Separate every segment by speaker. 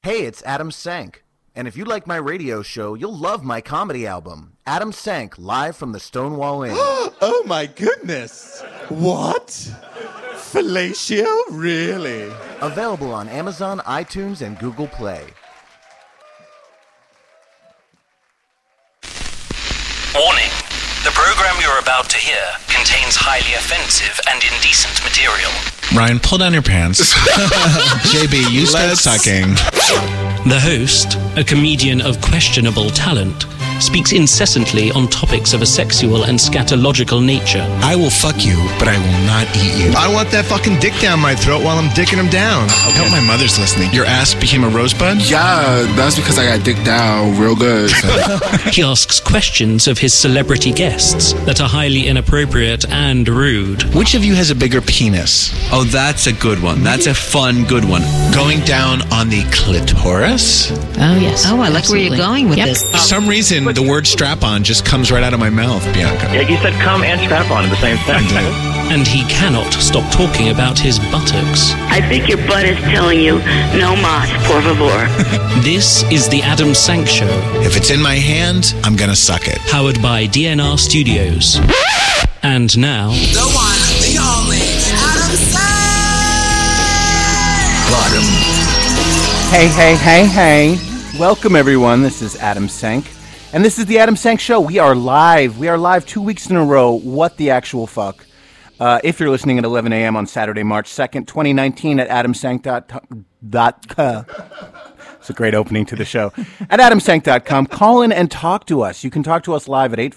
Speaker 1: Hey, it's Adam Sank. And if you like my radio show, you'll love my comedy album, Adam Sank, live from the Stonewall Inn.
Speaker 2: Oh my goodness. What? Fellatio? Really?
Speaker 1: Available on Amazon, iTunes, and Google Play.
Speaker 3: Warning. The program you're about to hear contains highly offensive and indecent material.
Speaker 4: Ryan, pull down your pants. JB, you start sucking.
Speaker 5: The host, a comedian of questionable talent, speaks incessantly on topics of a sexual and scatological nature.
Speaker 4: I will fuck you, but I will not eat you.
Speaker 6: I want that fucking dick down my throat while I'm dicking him down.
Speaker 4: I hope my mother's listening. Your ass became a rosebud?
Speaker 7: Yeah, that's because I got dicked down real good.
Speaker 5: He asks questions of his celebrity guests that are highly inappropriate and rude.
Speaker 4: Which of you has a bigger penis?
Speaker 8: Oh, that's a good one. That's a fun, good one.
Speaker 4: Going down on the clitoris?
Speaker 9: Oh, yes. Oh, I like where you're going with this.
Speaker 4: For some reason, the word strap-on just comes right out of my mouth, Bianca.
Speaker 10: Yeah, you said come and strap-on at the same time.
Speaker 5: And he cannot stop talking about his buttocks.
Speaker 11: I think your butt is telling you, no mas, por favor.
Speaker 5: This is the Adam Sank Show.
Speaker 4: If it's in my hand, I'm gonna suck it.
Speaker 5: Powered by DNR Studios. And now...
Speaker 12: the one, the only, Adam Sank!
Speaker 13: Bottom. Hey, hey, hey, hey. Welcome, everyone. This is Adam Sank. And this is the Adam Sank Show. We are live. We are live 2 weeks in a row. What the actual fuck? If you're listening at 11 a.m. on Saturday, March 2nd, 2019 at adamsank.com. It's a great opening to the show. At adamsank.com, call in and talk to us. You can talk to us live at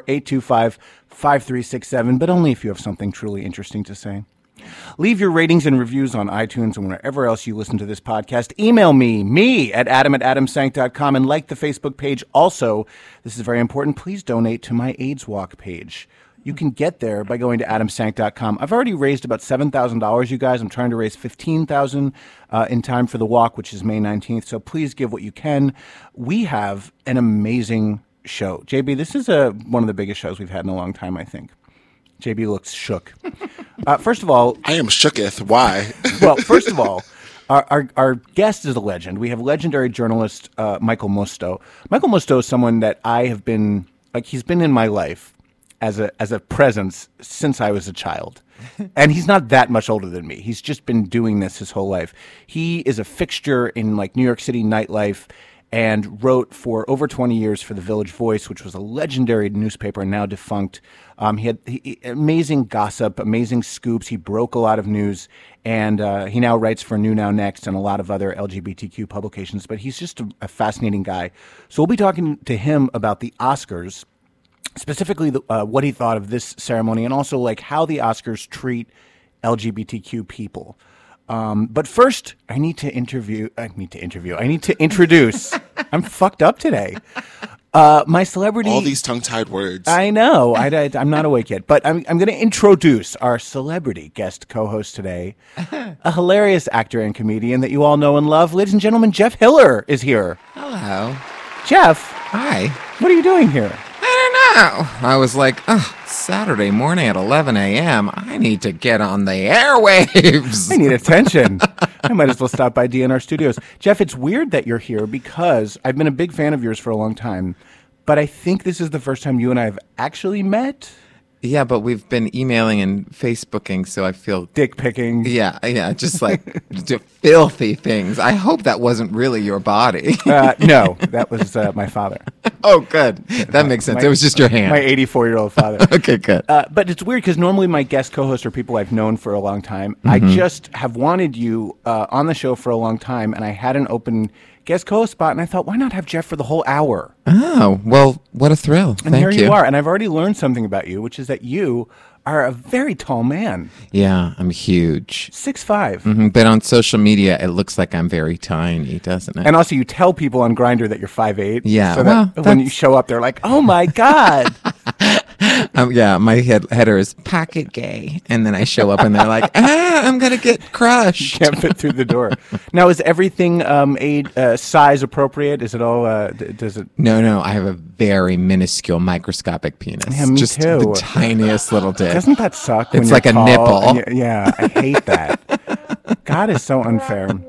Speaker 13: 844-825-5367, but only if you have something truly interesting to say. Leave your ratings and reviews on iTunes and wherever else you listen to this podcast. Email me at adam@adamsank.com, and like the Facebook page. Also, this is very important, please donate to my AIDS Walk page. You can get there by going to adamsank.com. I've already raised about $7,000, you guys. I'm trying to raise $15,000 in time for the walk, which is May 19th. So please give what you can. We have an amazing show. JB, this is one of the biggest shows we've had in a long time, I think. JB looks shook. First of all...
Speaker 7: I am shooketh. Why?
Speaker 13: Well, first of all, our guest is a legend. We have legendary journalist Michael Musto. Michael Musto is someone that I have been... he's been in my life as a presence since I was a child. And he's not that much older than me. He's just been doing this his whole life. He is a fixture in New York City nightlife and wrote for over 20 years for the Village Voice, which was a legendary newspaper, now defunct. He had amazing gossip, amazing scoops. He broke a lot of news, and he now writes for New Now Next and a lot of other LGBTQ publications. But he's just a fascinating guy. So we'll be talking to him about the Oscars, specifically what he thought of this ceremony, and also how the Oscars treat LGBTQ people. But first, I need to introduce. I'm fucked up today. My celebrity.
Speaker 7: All these tongue-tied words.
Speaker 13: I know. I'm not awake yet, but I'm going to introduce our celebrity guest co-host today, a hilarious actor and comedian that you all know and love. Ladies and gentlemen, Jeff Hiller is here.
Speaker 14: Hello.
Speaker 13: Jeff.
Speaker 14: Hi.
Speaker 13: What are you doing here?
Speaker 14: I don't know. I was like, Saturday morning at 11 a.m., I need to get on the airwaves.
Speaker 13: I need attention. I might as well stop by DNR Studios. Jeff, it's weird that you're here because I've been a big fan of yours for a long time, but I think this is the first time you and I have actually met.
Speaker 14: Yeah, but we've been emailing and Facebooking, so I feel...
Speaker 13: Dick picking.
Speaker 14: Yeah, just filthy things. I hope that wasn't really your body.
Speaker 13: No, that was my father.
Speaker 14: Oh, good. That makes sense. It was just your hand.
Speaker 13: My 84-year-old father.
Speaker 14: Okay, good.
Speaker 13: But it's weird because normally my guest co-hosts are people I've known for a long time. Mm-hmm. I just have wanted you on the show for a long time, and I had an open guest co-host spot, and I thought, why not have Jeff for the whole hour?
Speaker 14: Oh, well, what a thrill.
Speaker 13: And
Speaker 14: Thank
Speaker 13: here you are, and I've already learned something about you, which is that you are a very tall man.
Speaker 14: Yeah, I'm huge.
Speaker 13: 6'5".
Speaker 14: Mm-hmm. But on social media, it looks like I'm very tiny, doesn't it?
Speaker 13: And also, you tell people on Grindr that you're 5'8".
Speaker 14: Yeah,
Speaker 13: so that when you show up, they're like, oh my God.
Speaker 14: Yeah, my header is packet gay. And then I show up and they're like, I'm going to get crushed.
Speaker 13: Can't fit through the door. Now, is everything size appropriate? Is it all, does it?
Speaker 14: No, I have a very minuscule microscopic penis.
Speaker 13: Yeah, me
Speaker 14: just
Speaker 13: too.
Speaker 14: The tiniest little dick.
Speaker 13: Doesn't that suck?
Speaker 14: It's like a nipple.
Speaker 13: Yeah, I hate that. God is so unfair.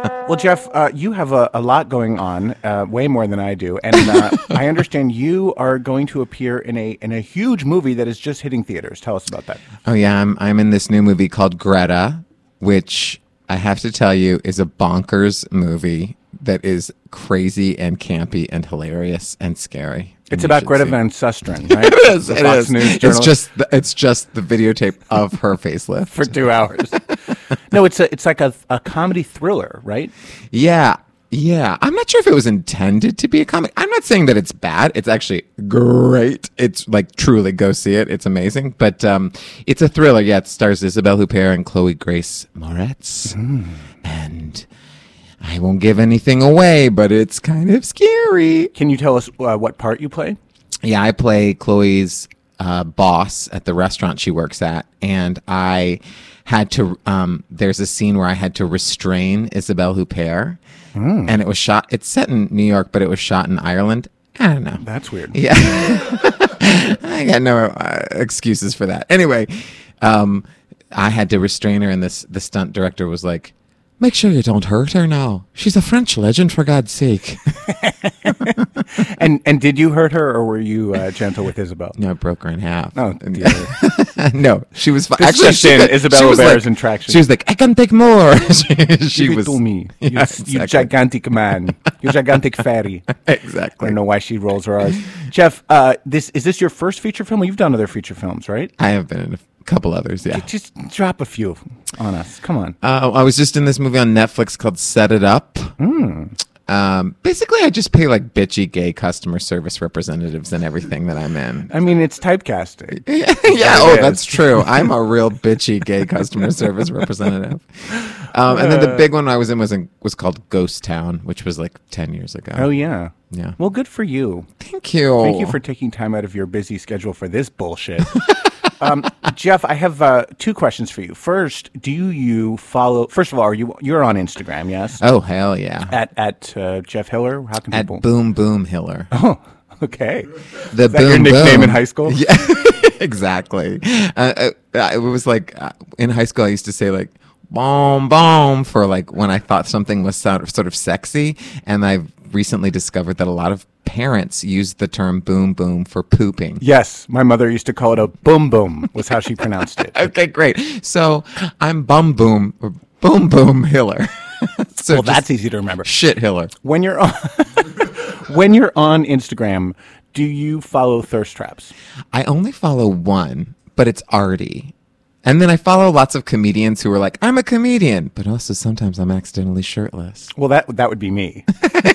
Speaker 13: Well, Jeff, you have a lot going on, way more than I do, and I understand you are going to appear in a huge movie that is just hitting theaters. Tell us about that.
Speaker 14: Oh yeah, I'm in this new movie called Greta, which I have to tell you is a bonkers movie that is crazy and campy and hilarious and scary.
Speaker 13: It's about Greta Van Susteren, right?
Speaker 14: It is. It is. It's just the videotape of her facelift
Speaker 13: for 2 hours. No, it's like a comedy thriller, right?
Speaker 14: Yeah. I'm not sure if it was intended to be a comedy. I'm not saying that it's bad. It's actually great. It's like truly go see it. It's amazing. But it's a thriller. Yeah, it stars Isabelle Huppert and Chloe Grace Moretz. And I won't give anything away, but it's kind of scary.
Speaker 13: Can you tell us what part you play?
Speaker 14: Yeah, I play Chloe's boss at the restaurant she works at, and I had to. There's a scene where I had to restrain Isabelle Huppert, and it was shot. It's set in New York, but it was shot in Ireland. I don't know.
Speaker 13: That's weird.
Speaker 14: Yeah, I got no excuses for that. Anyway, I had to restrain her, and the stunt director was like, "Make sure you don't hurt her now. She's a French legend, for God's sake."
Speaker 13: And did you hurt her, or were you gentle with Isabel?
Speaker 14: No, I broke her in half.
Speaker 13: Oh,
Speaker 14: no, she was fine.
Speaker 13: Actually, Isabel Huppert in traction.
Speaker 14: She was like, "I can take more." she
Speaker 13: was to me. You gigantic man. You gigantic fairy.
Speaker 14: Exactly.
Speaker 13: I don't know why she rolls her eyes. Jeff, is this your first feature film? Well, you've done other feature films, right?
Speaker 14: I have been in a couple others, yeah.
Speaker 13: Just drop a few on us. Come on.
Speaker 14: I was just in this movie on Netflix called Set It Up. Basically, I just pay like bitchy gay customer service representatives in everything that I'm in.
Speaker 13: I mean, it's typecasting.
Speaker 14: Yeah, that's true. I'm a real bitchy gay customer service representative. And then the big one I was in was called Ghost Town, which was like 10 years ago.
Speaker 13: Oh, yeah.
Speaker 14: Yeah.
Speaker 13: Well, good for you.
Speaker 14: Thank you.
Speaker 13: Thank you for taking time out of your busy schedule for this bullshit. Jeff, I have 2 questions for you. First, do you follow? First of all, you're on Instagram? Yes.
Speaker 14: Oh hell yeah!
Speaker 13: At Jeff Hiller. How can people?
Speaker 14: At Boom Boom Hiller.
Speaker 13: Oh, okay.
Speaker 14: The
Speaker 13: Is that your nickname in high school?
Speaker 14: Yeah, exactly. It was like in high school I used to say like "boom boom" for like when I thought something was sort of sexy, and I've recently discovered that a lot of parents use the term boom boom for pooping.
Speaker 13: Yes, my mother used to call it a boom boom, was how she pronounced it.
Speaker 14: Okay, great. So I'm Boom Boom Hiller. So
Speaker 13: well, that's easy to remember.
Speaker 14: Shit Hiller.
Speaker 13: When you're on Instagram, do you follow thirst traps?
Speaker 14: I only follow one, but it's Artie. And then I follow lots of comedians who are like, I'm a comedian, but also sometimes I'm accidentally shirtless.
Speaker 13: Well, that would be me.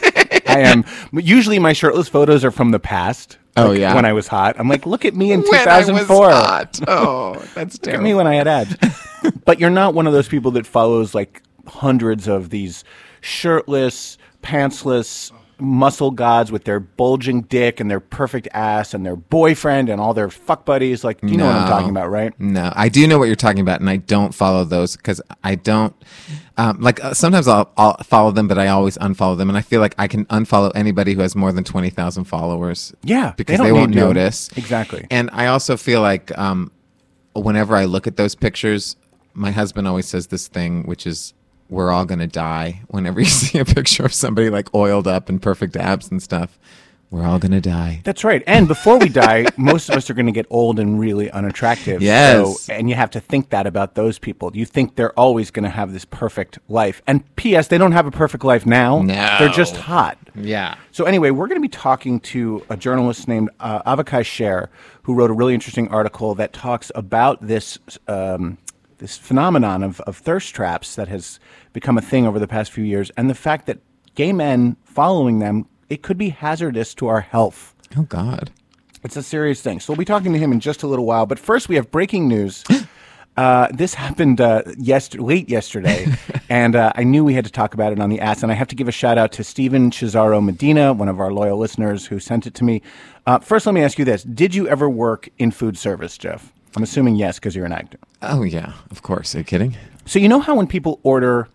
Speaker 13: I am. Usually my shirtless photos are from the past.
Speaker 14: Oh, yeah?
Speaker 13: When I was hot. I'm like, look at me in
Speaker 14: when
Speaker 13: 2004.
Speaker 14: I was hot. Oh, that's terrible.
Speaker 13: Look at me when I had abs. But you're not one of those people that follows like hundreds of these shirtless, pantsless muscle gods with their bulging dick and their perfect ass and their boyfriend and all their fuck buddies. Like, you know what I'm talking about, right?
Speaker 14: No, I do know what you're talking about, and I don't follow those because I don't. Sometimes I'll follow them, but I always unfollow them, and I feel like I can unfollow anybody who has more than 20,000 followers.
Speaker 13: Yeah,
Speaker 14: because they won't notice.
Speaker 13: Exactly.
Speaker 14: And I also feel like whenever I look at those pictures, my husband always says this thing, which is, we're all going to die. Whenever you see a picture of somebody like oiled up and perfect abs and stuff, we're all going to die.
Speaker 13: That's right. And before we die, most of us are going to get old and really unattractive.
Speaker 14: Yes.
Speaker 13: So, and you have to think that about those people. You think they're always going to have this perfect life. And P.S., they don't have a perfect life now.
Speaker 14: No.
Speaker 13: They're just hot.
Speaker 14: Yeah.
Speaker 13: So anyway, we're going to be talking to a journalist named Avikai Sher, who wrote a really interesting article that talks about this this phenomenon of thirst traps that has become a thing over the past few years, and the fact that gay men following them, it could be hazardous to our health.
Speaker 14: Oh, God.
Speaker 13: It's a serious thing. So we'll be talking to him in just a little while. But first, we have breaking news. This happened late yesterday, and I knew we had to talk about it on the Ask. And I have to give a shout-out to Steven Cesaro Medina, one of our loyal listeners who sent it to me. First, let me ask you this. Did you ever work in food service, Jeff? I'm assuming yes, because you're an actor.
Speaker 14: Oh, yeah, of course. Are you kidding?
Speaker 13: So you know how when people order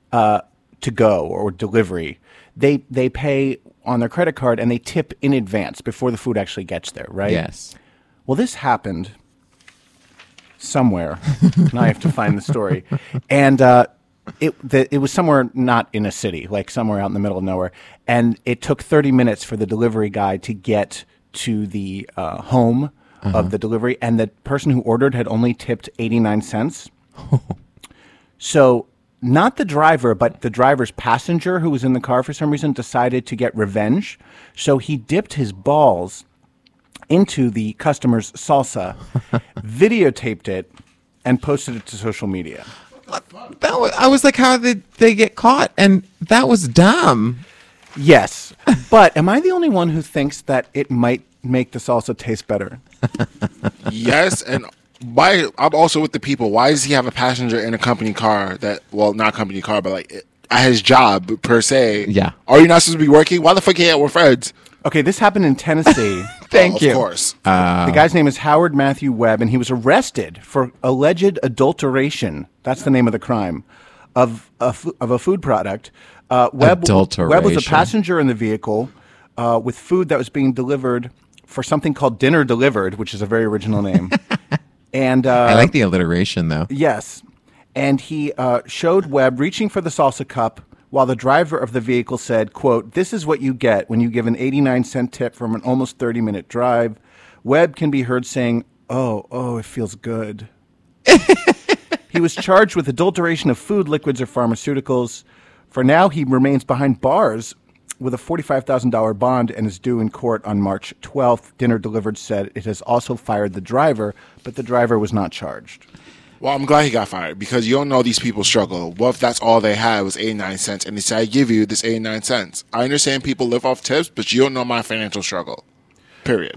Speaker 13: to go or delivery, they pay on their credit card and they tip in advance before the food actually gets there, right?
Speaker 14: Yes.
Speaker 13: Well, this happened somewhere. Now I have to find the story. And it was somewhere not in a city, like somewhere out in the middle of nowhere, and it took 30 minutes for the delivery guy to get to the home of the delivery, and the person who ordered had only tipped 89 cents. So not the driver, but the driver's passenger who was in the car for some reason decided to get revenge. So he dipped his balls into the customer's salsa, videotaped it, and posted it to social media.
Speaker 14: I was like, how did they get caught? And that was dumb.
Speaker 13: Yes. But am I the only one who thinks that it might make the salsa taste better?
Speaker 7: Yes, and I'm also with the people. Why does he have a passenger in a company car not company car, but like at his job per se?
Speaker 14: Yeah.
Speaker 7: Are you not supposed to be working? Why the fuck can't with friends?
Speaker 13: Okay, this happened in Tennessee.
Speaker 14: Thank you.
Speaker 7: Of course.
Speaker 13: The guy's name is Howard Matthew Webb, and he was arrested for alleged adulteration. That's the name of the crime of a food product. Webb was a passenger in the vehicle with food that was being delivered for something called Dinner Delivered, which is a very original name. And
Speaker 14: I like the alliteration, though.
Speaker 13: Yes. And he showed Webb reaching for the salsa cup while the driver of the vehicle said, quote, "This is what you get when you give an 89-cent tip from an almost 30-minute drive." Webb can be heard saying, oh, it feels good. He was charged with adulteration of food, liquids, or pharmaceuticals. For now, he remains behind bars with a $45,000 bond and is due in court on March 12th. Dinner Delivered said it has also fired the driver, but the driver was not charged.
Speaker 7: Well, I'm glad he got fired because you don't know these people struggle. What if that's all they had was 89 cents and they said, I give you this 89 cents. I understand people live off tips, but you don't know my financial struggle. Period.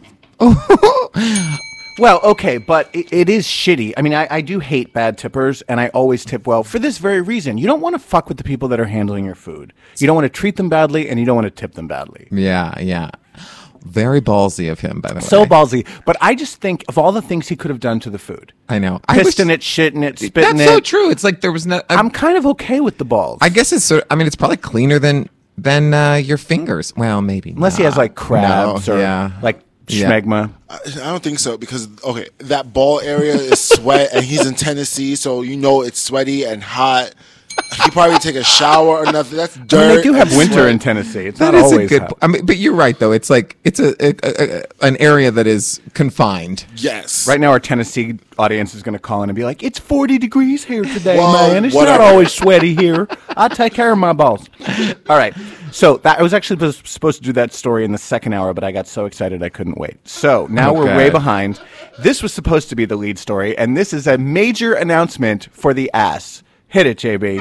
Speaker 13: Well, okay, but it is shitty. I mean, I do hate bad tippers, and I always tip well for this very reason. You don't want to fuck with the people that are handling your food. You don't want to treat them badly, and you don't want to tip them badly.
Speaker 14: Yeah. Very ballsy of him, by the way.
Speaker 13: So ballsy. But I just think of all the things he could have done to the food.
Speaker 14: I know.
Speaker 13: Pissed in it, shitting it, spitting it.
Speaker 14: That's so true. It's like there was no...
Speaker 13: I'm kind of okay with the balls.
Speaker 14: I guess it's it's probably cleaner than your fingers. Well, maybe
Speaker 13: Unless he has like crabs or like schmegma.
Speaker 7: I don't think so because, okay, that ball area is sweat and he's in Tennessee, so you know it's sweaty and hot. He probably take a shower or nothing. That's dirt.
Speaker 13: I mean, they do have winter in Tennessee. It's not always hot.
Speaker 14: I mean, but you're right, though. It's like it's an area that is confined.
Speaker 7: Yes.
Speaker 13: Right now, our Tennessee audience is going to call in and be like, "It's 40 degrees here today,
Speaker 7: Well,
Speaker 13: man. It's
Speaker 7: whatever.
Speaker 13: not always sweaty here. I take care of my balls." All right. So I was actually supposed to do that story in the second hour, but I got so excited I couldn't wait. So now we're way behind. This was supposed to be the lead story, and this is a major announcement for the ass. Hit it, JB.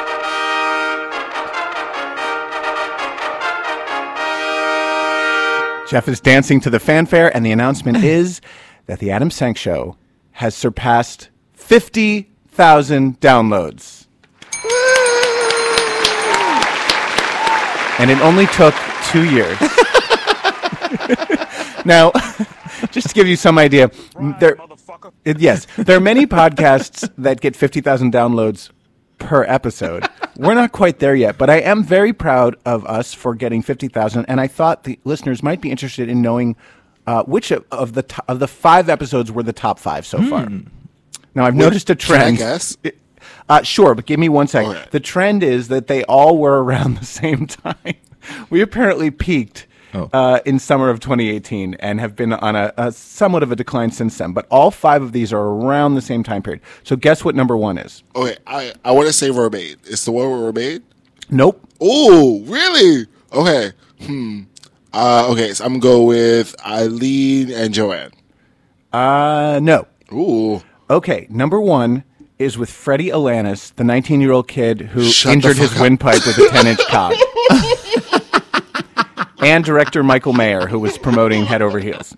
Speaker 13: Jeff is dancing to the fanfare, and the announcement is that the Adam Sank Show has surpassed 50,000 downloads. And it only took 2 years. Now, just to give you some idea, there are many podcasts that get 50,000 downloads per episode. We're not quite there yet, but I am very proud of us for getting 50,000, and I thought the listeners might be interested in knowing which of the 5 episodes were the top 5 so far. Now, I've noticed a trend.
Speaker 7: Can I guess?
Speaker 13: Sure, but give me 1 second.
Speaker 7: Okay.
Speaker 13: The trend is that they all were around the same time. We apparently peaked in summer of 2018 and have been on a somewhat of a decline since then. But all 5 of these are around the same time period. So guess what number 1 is?
Speaker 7: Okay, I want to say Verbaid. It's the one with Verbaid?
Speaker 13: Nope.
Speaker 7: Oh, really? Okay. Okay, so I'm going to go with Eileen and Joanne.
Speaker 13: No.
Speaker 7: Ooh.
Speaker 13: Okay, number 1 is with Freddie Alanis, the 19-year-old kid who
Speaker 7: Shut
Speaker 13: injured
Speaker 7: the
Speaker 13: his
Speaker 7: fuck up.
Speaker 13: windpipe with a 10-inch cock. And director Michael Mayer, who was promoting Head Over Heels.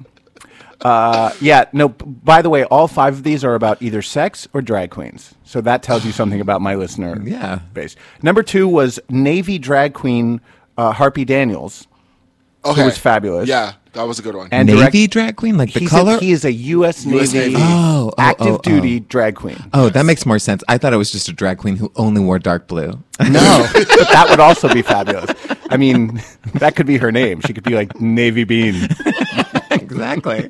Speaker 13: By the way, all 5 of these are about either sex or drag queens. So that tells you something about my listener base. Number 2 was Navy drag queen Harpy Daniels, who was fabulous.
Speaker 7: Yeah, that was a good one.
Speaker 13: And
Speaker 14: Navy drag queen, like the color?
Speaker 13: He is a U.S. Navy
Speaker 14: Oh,
Speaker 13: active-duty drag queen.
Speaker 14: Oh, that makes more sense. I thought it was just a drag queen who only wore dark blue.
Speaker 13: No, but that would also be fabulous. I mean, that could be her name. She could be like Navy Bean.
Speaker 14: Exactly.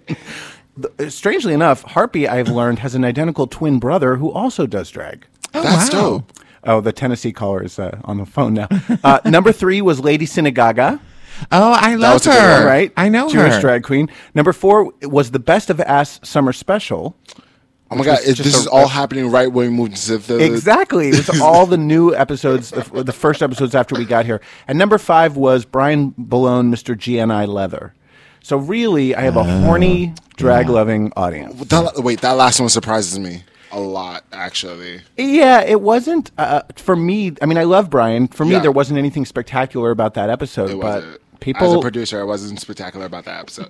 Speaker 13: Strangely enough, Harpy, I've learned, has an identical twin brother who also does drag.
Speaker 7: That's dope.
Speaker 13: Oh, the Tennessee caller is on the phone now. Number 3 was Lady Synagoga.
Speaker 14: Oh, I love her.
Speaker 13: Right?
Speaker 14: I know
Speaker 13: Jewish
Speaker 14: her.
Speaker 13: drag queen. Number 4 was the Best of Ass Summer Special.
Speaker 7: Oh my God! This is all happening right when we moved to the...
Speaker 13: Exactly. It was all the new episodes, the first episodes after we got here. And number 5 was Brian Ballone, Mr. GNI Leather. So really, I have a horny, drag-loving audience.
Speaker 7: That last one surprises me a lot, actually.
Speaker 13: Yeah, it wasn't, for me, I mean, I love Brian. For me,
Speaker 7: Yeah.
Speaker 13: there wasn't anything spectacular about that episode.
Speaker 7: It
Speaker 13: but
Speaker 7: wasn't.
Speaker 13: people,
Speaker 7: As a producer, I wasn't spectacular about that episode.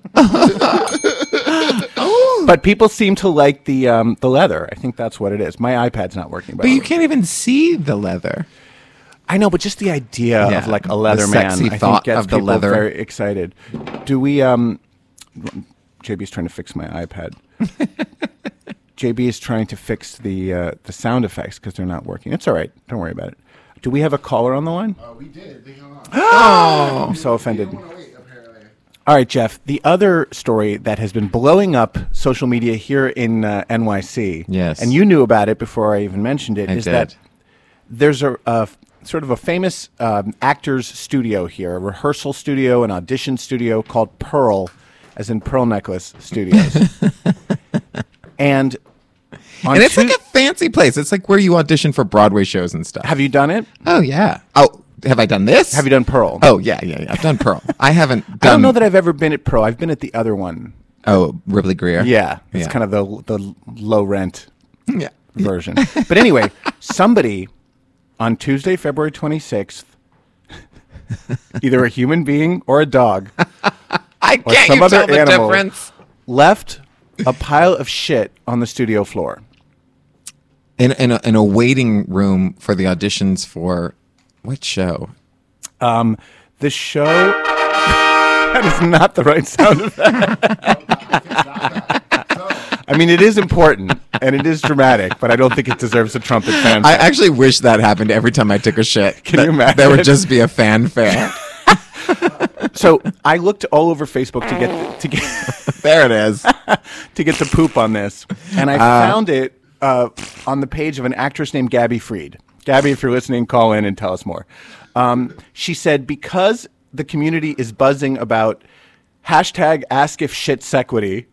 Speaker 13: But people seem to like the leather. I think that's what it is. My iPad's not working.
Speaker 14: But you can't even see the leather.
Speaker 13: I know, but just the idea
Speaker 14: Yeah,
Speaker 13: of like a leather
Speaker 14: the
Speaker 13: man,
Speaker 14: sexy
Speaker 13: I think
Speaker 14: thought
Speaker 13: gets
Speaker 14: of the
Speaker 13: people
Speaker 14: leather.
Speaker 13: very excited. Do we? JB's trying to fix my iPad. JB is trying to fix the sound effects because they're not working. It's all right. Don't worry about it. Do we have a caller on the line?
Speaker 7: We did. They hung on.
Speaker 13: Oh, I'm so offended. All right, Jeff. The other story that has been blowing up social media here in NYC,
Speaker 14: Yes.
Speaker 13: and you knew about it before I even mentioned it,
Speaker 14: I
Speaker 13: is
Speaker 14: did.
Speaker 13: that there's a sort of a famous actors studio here, a rehearsal studio, an audition studio called Pearl, as in Pearl Necklace Studios. And
Speaker 14: it's like a fancy place. It's like where you audition for Broadway shows and stuff.
Speaker 13: Have you done it?
Speaker 14: Oh, yeah. Oh, have I done this?
Speaker 13: Have you done Pearl?
Speaker 14: Oh, yeah. I've done Pearl. I haven't done...
Speaker 13: I don't know that I've ever been at Pearl. I've been at the other one.
Speaker 14: Oh, Ripley Greer?
Speaker 13: Yeah. It's
Speaker 14: Yeah.
Speaker 13: kind of the low rent
Speaker 14: Yeah.
Speaker 13: version. But anyway, somebody on Tuesday, February 26th, either a human being or a dog,
Speaker 14: I
Speaker 13: or
Speaker 14: can't
Speaker 13: some
Speaker 14: you
Speaker 13: other
Speaker 14: tell the
Speaker 13: animal,
Speaker 14: difference?
Speaker 13: left a pile of shit on the studio floor.
Speaker 14: In a waiting room for the auditions for what show?
Speaker 13: The show... That is not the right sound effect. I mean, it is important, and it is dramatic, but I don't think it deserves a trumpet fanfare.
Speaker 14: I actually wish that happened every time I took a shit.
Speaker 13: Can you imagine?
Speaker 14: There would just be a fanfare.
Speaker 13: So I looked all over Facebook to get
Speaker 14: There it is.
Speaker 13: to get the poop on this, and I found it on the page of an actress named Gabby Freed. Gabby, if you're listening, call in and tell us more. She said, because the community is buzzing about hashtag ask if shit's equity,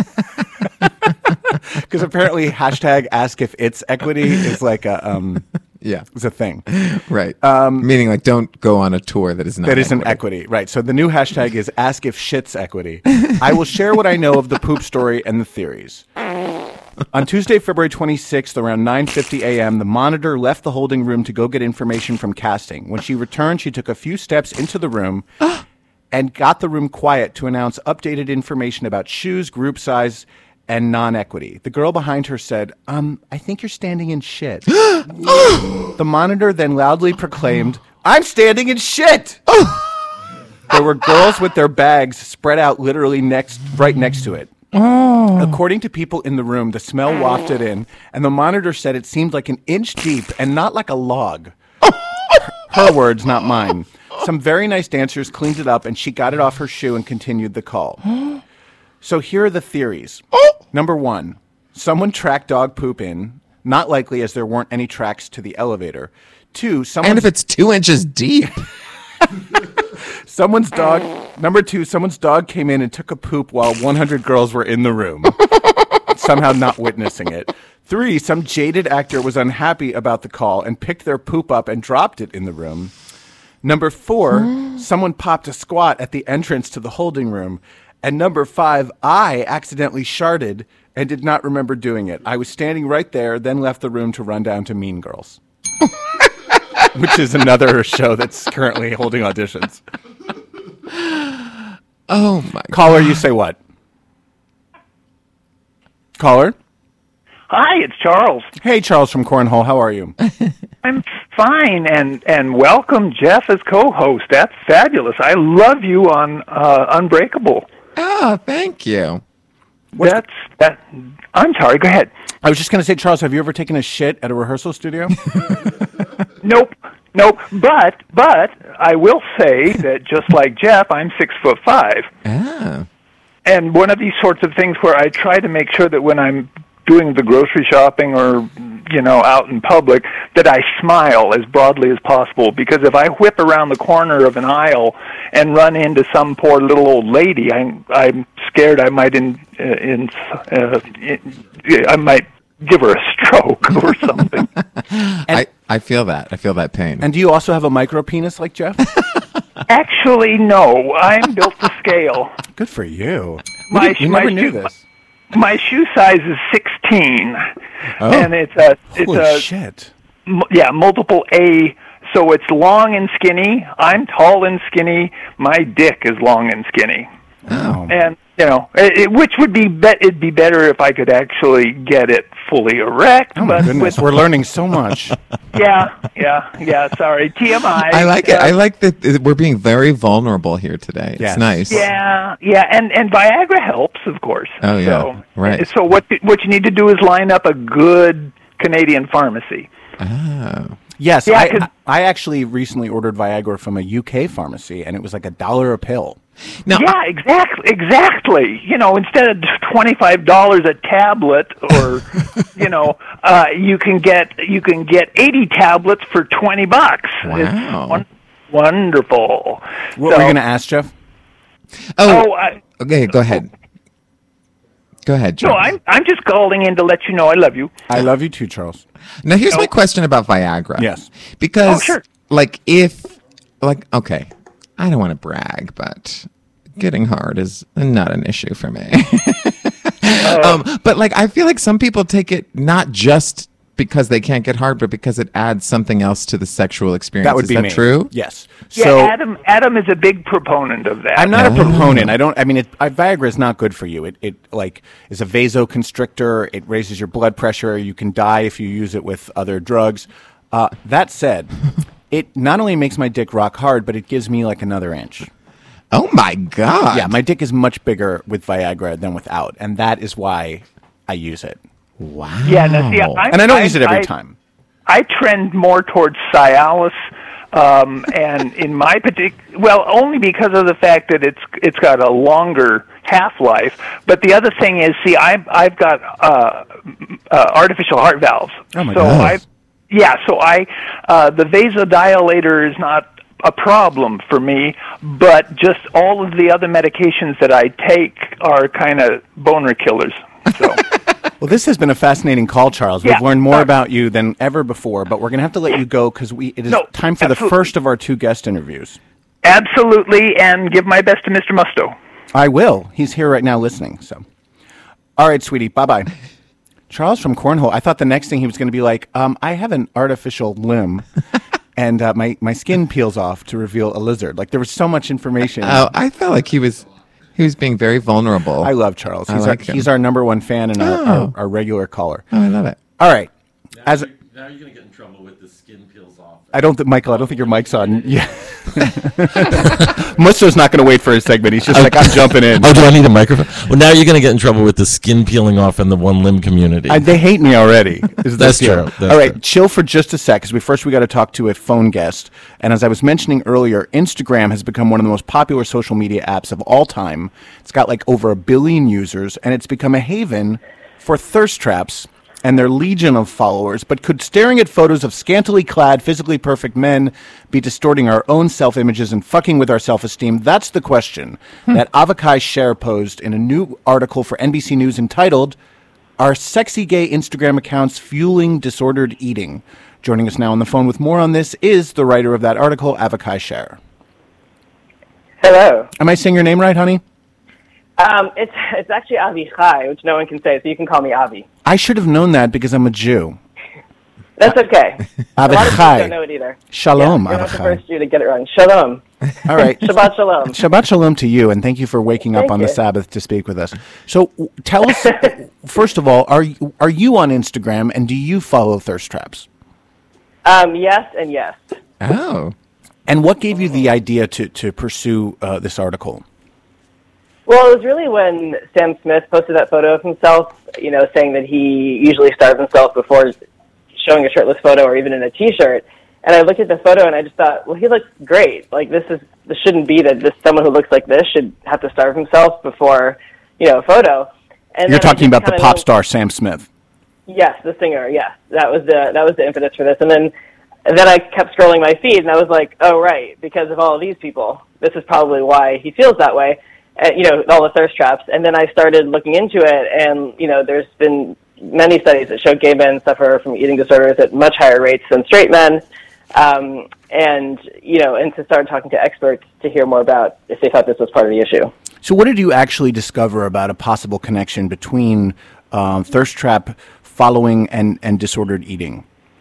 Speaker 13: because apparently hashtag ask if it's equity is like a
Speaker 14: Yeah.
Speaker 13: is a thing.
Speaker 14: Right. Meaning like don't go on a tour that is not
Speaker 13: That isn't equity. Right. So the new hashtag is ask if shit's equity. I will share what I know of the poop story and the theories. On Tuesday, February 26th, around 9:50 a.m., the monitor left the holding room to go get information from casting. When she returned, she took a few steps into the room and got the room quiet to announce updated information about shoes, group size, and non-equity. The girl behind her said, I think you're standing in shit. The monitor then loudly proclaimed, I'm standing in shit! There were girls with their bags spread out literally right next to it. According to people in the room, the smell wafted in, and the monitor said it seemed like an inch deep and not like a log. Her words, not mine. Some very nice dancers cleaned it up, and she got it off her shoe and continued the call. So here are the theories. Number 1, someone tracked dog poop in. Not likely, as there weren't any tracks to the elevator. 2,
Speaker 14: And if it's 2 inches deep.
Speaker 13: Number 2, someone's dog came in and took a poop while 100 girls were in the room, somehow not witnessing it. 3, some jaded actor was unhappy about the call and picked their poop up and dropped it in the room. Number 4, someone popped a squat at the entrance to the holding room. And number 5, I accidentally sharted and did not remember doing it. I was standing right there, then left the room to run down to Mean Girls. Which is another show that's currently holding auditions.
Speaker 14: Oh, my God.
Speaker 13: Caller, you say what? Caller?
Speaker 10: Hi, it's Charles.
Speaker 13: Hey, Charles from Cornhole. How are you?
Speaker 10: I'm fine, and welcome Jeff as co-host. That's fabulous. I love you on Unbreakable.
Speaker 14: Oh, thank you.
Speaker 10: I'm sorry, go ahead.
Speaker 13: I was just going to say, Charles, have you ever taken a shit at a rehearsal studio?
Speaker 10: Nope. But I will say that just like Jeff, I'm 6'5".
Speaker 14: Ah.
Speaker 10: And one of these sorts of things where I try to make sure that when I'm doing the grocery shopping or out in public, that I smile as broadly as possible, because if I whip around the corner of an aisle and run into some poor little old lady, I'm scared I might I might give her a stroke or something.
Speaker 14: I feel that. I feel that pain.
Speaker 13: And do you also have a micro penis like Jeff?
Speaker 10: Actually, no. I'm built to scale.
Speaker 13: Good for you.
Speaker 10: My
Speaker 13: never knew this.
Speaker 10: My shoe size is 16, and it's
Speaker 13: Holy
Speaker 10: a
Speaker 13: shit.
Speaker 10: Multiple A. So it's long and skinny. I'm tall and skinny. My dick is long and skinny.
Speaker 13: Oh.
Speaker 10: And which would be it'd be better if I could actually get it fully erect.
Speaker 13: Oh my goodness, we're learning so much.
Speaker 10: Yeah. Sorry, TMI.
Speaker 14: I like it. I like that we're being very vulnerable here today.
Speaker 13: Yes.
Speaker 14: It's nice.
Speaker 10: Yeah, and Viagra helps, of course.
Speaker 14: Oh yeah, right.
Speaker 10: So what you need to do is line up a good Canadian pharmacy.
Speaker 14: Oh.
Speaker 13: Yes,
Speaker 10: Yeah,
Speaker 13: I actually recently ordered Viagra from a UK pharmacy, and it was like $1 a pill.
Speaker 14: Now,
Speaker 10: yeah, exactly. Instead of $25 a tablet, or you can get 80 tablets for $20.
Speaker 14: Wow,
Speaker 10: it's wonderful.
Speaker 13: What were you going to ask, Jeff?
Speaker 14: Okay, go ahead. Go ahead, Jeff.
Speaker 10: No, I'm just calling in to let you know I love you.
Speaker 13: I love you too, Charles.
Speaker 14: Now, here's my question about Viagra.
Speaker 13: Yes.
Speaker 14: Because,
Speaker 10: sure.
Speaker 14: Okay, I don't want to brag, but getting hard is not an issue for me. But I feel like some people take it not just because they can't get hard, but because it adds something else to the sexual experience.
Speaker 13: That would be
Speaker 14: me. True?
Speaker 13: Yes.
Speaker 10: Yeah,
Speaker 13: So
Speaker 10: Adam is a big proponent of that.
Speaker 13: I'm not a proponent. Viagra is not good for you. It is a vasoconstrictor. It raises your blood pressure. You can die if you use it with other drugs. That said, it not only makes my dick rock hard, but it gives me another inch.
Speaker 14: Oh my God.
Speaker 13: Yeah, my dick is much bigger with Viagra than without, and that is why I use it.
Speaker 14: Wow.
Speaker 10: Yeah, now, see,
Speaker 13: and I don't use it every time.
Speaker 10: I trend more towards Cialis, and in my only because of the fact that it's got a longer half-life. But the other thing is, see, I've got artificial heart valves.
Speaker 13: Oh my God.
Speaker 10: The vasodilator is not a problem for me, but just all of the other medications that I take are kind of boner killers. So.
Speaker 13: Well, this has been a fascinating call, Charles. We've learned more about you than ever before, but we're going to have to let you go because it is time for the first of our 2 guest interviews.
Speaker 10: Absolutely, and give my best to Mr. Musto.
Speaker 13: I will. He's here right now listening. So, all right, sweetie, bye-bye. Charles from Cornhole, I thought the next thing he was going to be like, I have an artificial limb, and my skin peels off to reveal a lizard. There was so much information.
Speaker 14: Oh, I felt like he was being very vulnerable.
Speaker 13: I love Charles. He's our number one fan and our regular caller.
Speaker 14: Oh, I love it.
Speaker 13: All right.
Speaker 15: Now you're going to get in trouble with the skin peels off.
Speaker 13: Michael, I don't think your mic's on. Yeah. Musto's not going to wait for his segment. He's just I'm jumping in.
Speaker 15: Oh, do I need a microphone? Well, now you're going to get in trouble with the skin peeling off in the one limb community.
Speaker 13: They hate me already.
Speaker 15: That's true.
Speaker 13: All right, chill for just a sec, because we got to talk to a phone guest. And as I was mentioning earlier, Instagram has become one of the most popular social media apps of all time. It's got over 1 billion users, and it's become a haven for thirst traps and their legion of followers. But could staring at photos of scantily clad, physically perfect men be distorting our own self-images and fucking with our self-esteem? That's the question that Avikai Sher posed in a new article for NBC News entitled, "Are Sexy Gay Instagram Accounts Fueling Disordered Eating?" Joining us now on the phone with more on this is the writer of that article, Avikai Sher.
Speaker 16: Hello.
Speaker 13: Am I saying your name right, honey?
Speaker 16: It's actually Avichai, which no one can say, so you can call me Avi.
Speaker 13: I should have known that because I'm a Jew.
Speaker 16: That's okay. A lot of people don't know it either.
Speaker 13: Shalom,
Speaker 16: Avichai. You're not the
Speaker 13: Avichai.
Speaker 16: first Jew to get it wrong. Shalom.
Speaker 13: All right.
Speaker 16: Shabbat shalom.
Speaker 13: Shabbat shalom to you, and thank you for waking up on the Sabbath to speak with us. So tell us, first of all, are you on Instagram, and do you follow thirst traps?
Speaker 16: Yes and yes.
Speaker 14: Oh.
Speaker 13: And what gave you the idea to pursue this article?
Speaker 16: Well, it was really when Sam Smith posted that photo of himself, saying that he usually starves himself before showing a shirtless photo or even in a T-shirt. And I looked at the photo and I just thought, well, he looks great. This shouldn't be that someone who looks like this should have to starve himself before, a photo. And
Speaker 13: You're talking about the pop star Sam Smith.
Speaker 16: Yes, the singer. Yes, that was the impetus for this. And then I kept scrolling my feed, and I was like, oh right, because of all of these people, this is probably why he feels that way. All the thirst traps. And then I started looking into it, and there's been many studies that show gay men suffer from eating disorders at much higher rates than straight men. And to start talking to experts to hear more about if they thought this was part of the issue.
Speaker 13: So what did you actually discover about a possible connection between thirst trap following and disordered eating?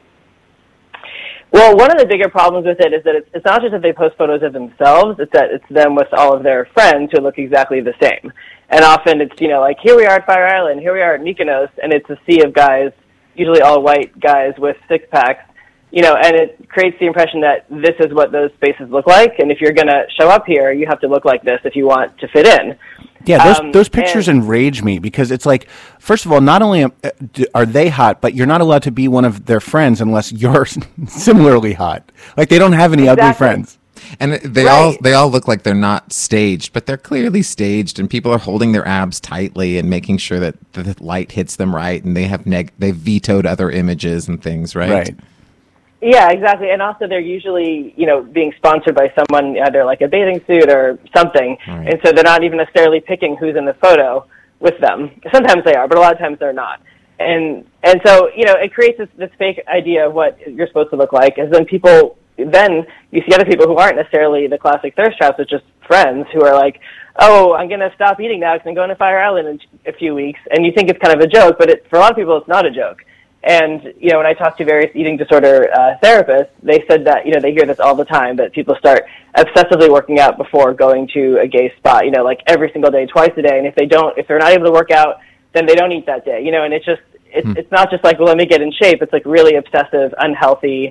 Speaker 16: Well, one of the bigger problems with it is that it's not just that they post photos of themselves, it's that it's them with all of their friends who look exactly the same. And often it's, like, here we are at Fire Island, here we are at Mykonos, and it's a sea of guys, usually all white guys with six-packs, and it creates the impression that this is what those spaces look like, and if you're going to show up here, you have to look like this if you want to fit in.
Speaker 13: Yeah, those pictures enrage me because it's like, first of all, not only are they hot, but you're not allowed to be one of their friends unless you're similarly hot. Like, they don't have any ugly friends.
Speaker 14: And they all look like they're not staged, but they're clearly staged, and people are holding their abs tightly and making sure that the light hits them right, and they've vetoed other images and things, right?
Speaker 13: Right.
Speaker 16: Yeah, exactly. And also they're usually, being sponsored by someone, either like a bathing suit or something. Right. And so they're not even necessarily picking who's in the photo with them. Sometimes they are, but a lot of times they're not. And so, it creates this fake idea of what you're supposed to look like. And then you see other people who aren't necessarily the classic thirst traps, but just friends who are like, oh, I'm going to stop eating now because I'm going to Fire Island in a few weeks. And you think it's kind of a joke, but for a lot of people, it's not a joke. And, when I talk to various eating disorder therapists, they said that, they hear this all the time, that people start obsessively working out before going to a gay spot, like every single day, twice a day. And if they're not able to work out, then they don't eat that day, and it's not just like, well, let me get in shape. It's like really obsessive, unhealthy,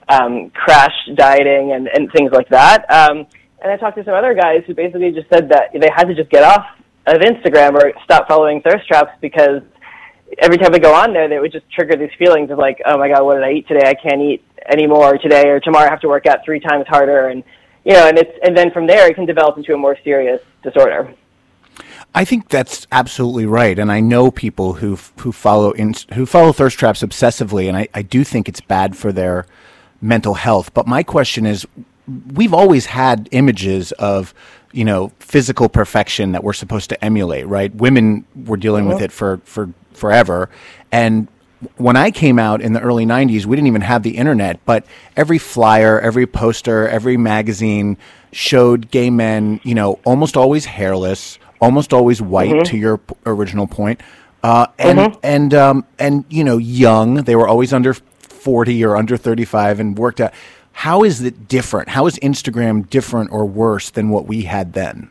Speaker 16: crash dieting and things like that. And I talked to some other guys who basically just said that they had to just get off of Instagram or stop following thirst traps because every time they go on there, they would just trigger these feelings of like, oh my God, what did I eat today? I can't eat anymore today, or tomorrow I have to work out 3 times harder. And, and then from there it can develop into a more serious disorder.
Speaker 13: I think that's absolutely right. And I know people who follow thirst traps obsessively. And I do think it's bad for their mental health. But my question is, we've always had images of, physical perfection that we're supposed to emulate, right? Women were dealing with it for forever. And when I came out in the early 90s, we didn't even have the internet, but every flyer, every poster, every magazine showed gay men, almost always hairless, almost always white, to your original point, and young. They were always under 40 or under 35 and worked out. How is it different? How is Instagram different or worse than what we had then?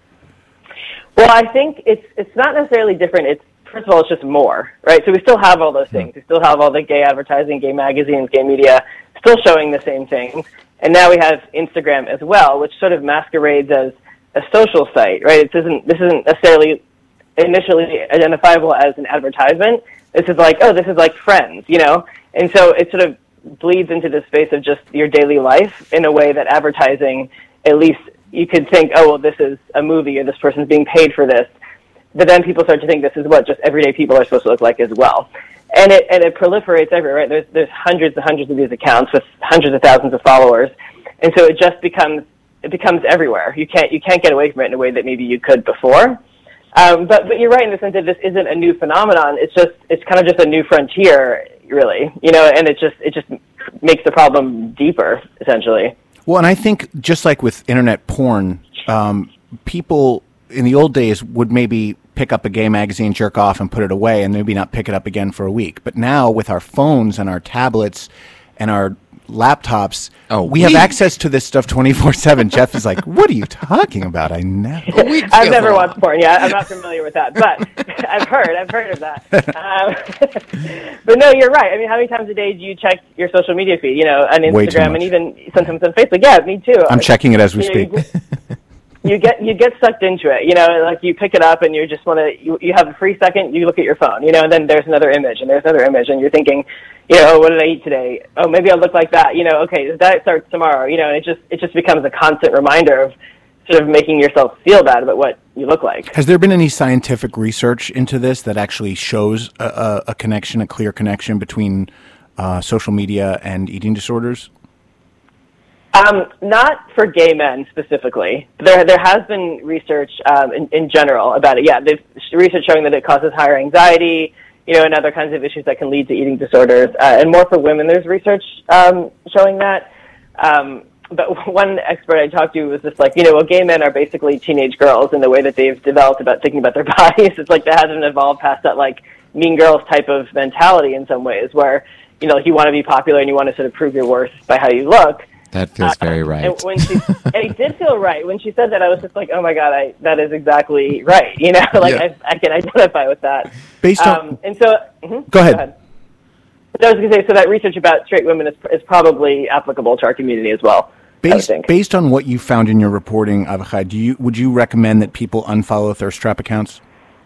Speaker 16: Well, I think it's not necessarily different. First of all, it's just more, right? So we still have all those things. We still have all the gay advertising, gay magazines, gay media, still showing the same things. And now we have Instagram as well, which sort of masquerades as a social site, right? This isn't necessarily initially identifiable as an advertisement. This is like, oh, this is like Friends, And so it sort of bleeds into the space of just your daily life in a way that advertising, at least you could think, oh, well, this is a movie or this person's being paid for this. But then people start to think this is what just everyday people are supposed to look like as well. And it proliferates everywhere, right? There's hundreds and hundreds of these accounts with hundreds of thousands of followers. And so it becomes everywhere. You can't get away from it in a way that maybe you could before. But you're right in the sense that this isn't a new phenomenon. It's kind of just a new frontier, really, and it just makes the problem deeper, essentially.
Speaker 13: Well, and I think just like with internet porn, people in the old days would maybe pick up a gay magazine, jerk off, and put it away, and maybe not pick it up again for a week. But now with our phones and our tablets and our laptops, we have access to this stuff 24/7. Jeff is like, what are you talking about? I've
Speaker 16: never watched porn. Yeah, I'm not familiar with that, but I've heard of that. But no, you're right. I mean, how many times a day do you check your social media feed? On Instagram and even sometimes on Facebook. Yeah, me too.
Speaker 13: I'm checking it as we speak.
Speaker 16: You get sucked into it, like you pick it up and you just want to, you have a free second, you look at your phone, and then there's another image and there's another image and you're thinking, what did I eat today? Oh, maybe I'll look like that, okay, the diet starts tomorrow, and it just becomes a constant reminder of sort of making yourself feel bad about what you look like.
Speaker 13: Has there been any scientific research into this that actually shows a connection, a clear connection between social media and eating disorders?
Speaker 16: Not for gay men specifically. There has been research in general about it. Yeah, there's research showing that it causes higher anxiety, and other kinds of issues that can lead to eating disorders. And more for women, there's research showing that. But one expert I talked to was just like, gay men are basically teenage girls in the way that they've developed about thinking about their bodies. It's like that hasn't evolved past that like mean girls type of mentality in some ways, where like you want to be popular and you want to sort of prove your worth by how you look.
Speaker 14: That feels very right.
Speaker 16: And it did feel right when she said that. I was just like, oh my god, that is exactly right. I can identify with that.
Speaker 13: Based on
Speaker 16: and so,
Speaker 13: go ahead.
Speaker 16: I was going to say, so that research about straight women is probably applicable to our community as well.
Speaker 13: Based on what you found in your reporting, Avichai, would you recommend that people unfollow thirst trap accounts?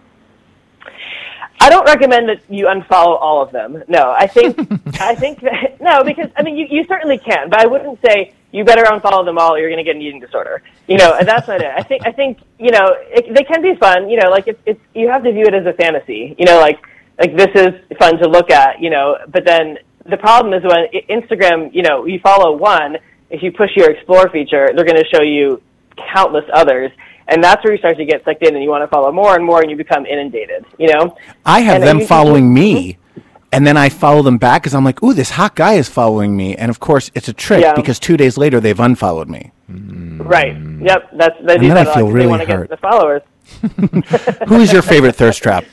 Speaker 16: I don't recommend that you unfollow all of them. No, I think that, no, because you certainly can, but I wouldn't say you better unfollow them all or you're going to get an eating disorder. And that's not it. I think they can be fun. Like it's you have to view it as a fantasy. Like this is fun to look at. But then the problem is when Instagram, you follow one. If you push your explore feature, they're going to show you countless others. And that's where you start to get sucked in and you want to follow more and more and you become inundated,
Speaker 13: I have them following me and then I follow them back because I'm like, ooh, this hot guy is following me. And of course it's a trick because 2 days later they've unfollowed me.
Speaker 16: Right. Yep.
Speaker 13: And then I feel really
Speaker 16: they want to
Speaker 13: hurt.
Speaker 16: Get the followers.
Speaker 13: Who is your favorite thirst trap?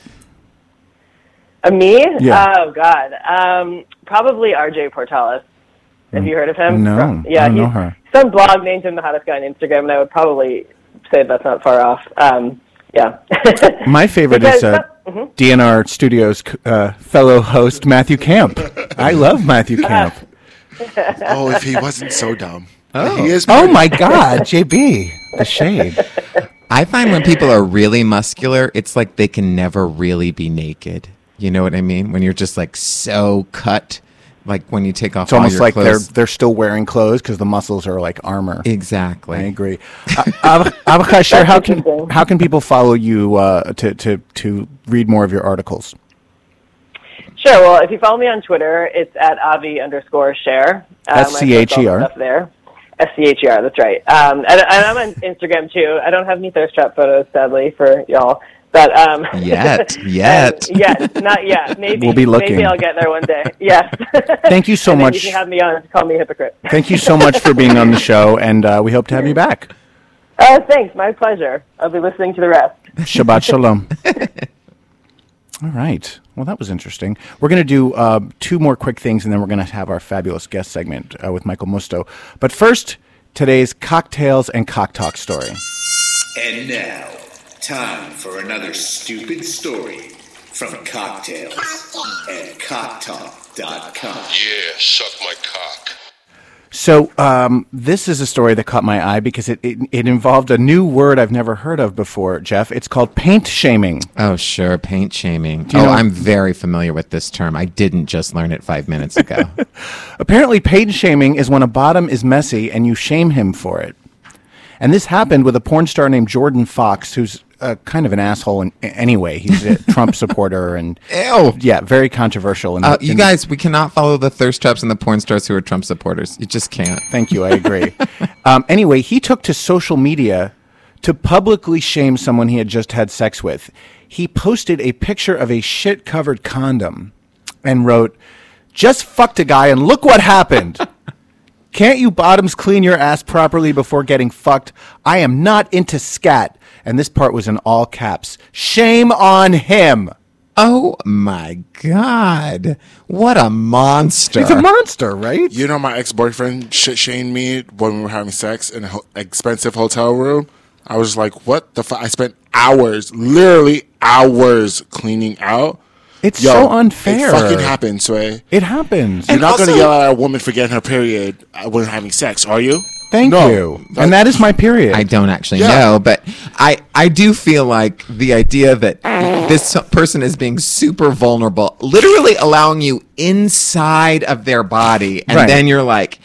Speaker 16: Me?
Speaker 13: Yeah.
Speaker 16: Oh, God. Probably RJ Portales. Have you heard of him?
Speaker 13: No.
Speaker 16: Yeah,
Speaker 13: I don't know her.
Speaker 16: Some blog named him the hottest guy on Instagram, and I would probably say that's not far off. Yeah.
Speaker 13: My favorite is DNR Studios fellow host Matthew Camp. I love Matthew Camp.
Speaker 7: Oh, if he wasn't so dumb.
Speaker 14: Oh,
Speaker 7: he is
Speaker 13: my God, JB, the shade.
Speaker 14: I find when people are really muscular, it's like they can never really be naked. You know what I mean? When you're just like so cut. Like when you take off
Speaker 13: it's almost
Speaker 14: your
Speaker 13: like
Speaker 14: clothes.
Speaker 13: they're still wearing clothes because the muscles are like armor.
Speaker 14: Exactly.
Speaker 13: I agree. Avichai, how can people follow you to read more of your articles?
Speaker 16: Sure. Well, if you follow me on Twitter, it's at Avi_share.
Speaker 13: SCHER.
Speaker 16: Stuff there. SCHER. That's right. And I'm on Instagram too. I don't have any thirst trap photos, sadly, for y'all. But
Speaker 14: yet,
Speaker 16: not yet. Maybe
Speaker 13: we'll be looking.
Speaker 16: Maybe I'll get there one day. Yes.
Speaker 13: Thank you so much.
Speaker 16: You can have me on. Call me a hypocrite.
Speaker 13: Thank you so much for being on the show, and we hope to have you back.
Speaker 16: Thanks. My pleasure. I'll be listening to the rest.
Speaker 13: Shabbat shalom. All right. Well, that was interesting. We're going to do 2 more quick things, and then we're going to have our fabulous guest segment with Michael Musto. But first, today's cocktails and cock talk story.
Speaker 17: And now, time for another stupid story from Cocktails at cocktalk.com.
Speaker 18: Yeah, suck my cock.
Speaker 13: So this is a story that caught my eye because it involved a new word I've never heard of before, Jeff. It's called paint shaming.
Speaker 14: Oh, sure, paint shaming.
Speaker 13: Do you know?
Speaker 14: I'm very familiar with this term. I didn't just learn it 5 minutes ago.
Speaker 13: Apparently, paint shaming is when a bottom is messy and you shame him for it. And this happened with a porn star named Jordan Fox, who's kind of an asshole anyway. He's a Trump supporter and
Speaker 14: Ew.
Speaker 13: Yeah, very controversial.
Speaker 14: You guys, we cannot follow the thirst traps and the porn stars who are Trump supporters. You just can't.
Speaker 13: Thank you. I agree. Anyway, he took to social media to publicly shame someone he had just had sex with. He posted a picture of a shit-covered condom and wrote, "Just fucked a guy and look what happened. Can't you bottoms clean your ass properly before getting fucked? I am not into scat." And this part was in all caps. Shame on him.
Speaker 14: Oh, my God. What a monster.
Speaker 13: He's a monster, right?
Speaker 7: You know, my ex-boyfriend shit-shamed me when we were having sex in an expensive hotel room. I was like, what the fuck? I spent hours, literally hours, cleaning out.
Speaker 13: It's so unfair.
Speaker 7: It fucking happens, Sway.
Speaker 13: It happens.
Speaker 7: You're not going to yell at a woman for getting her period when having sex, are you?
Speaker 13: Thank you. And that is my period.
Speaker 14: I don't actually know, but I do feel like the idea that this person is being super vulnerable, literally allowing you inside of their body, and then you're like,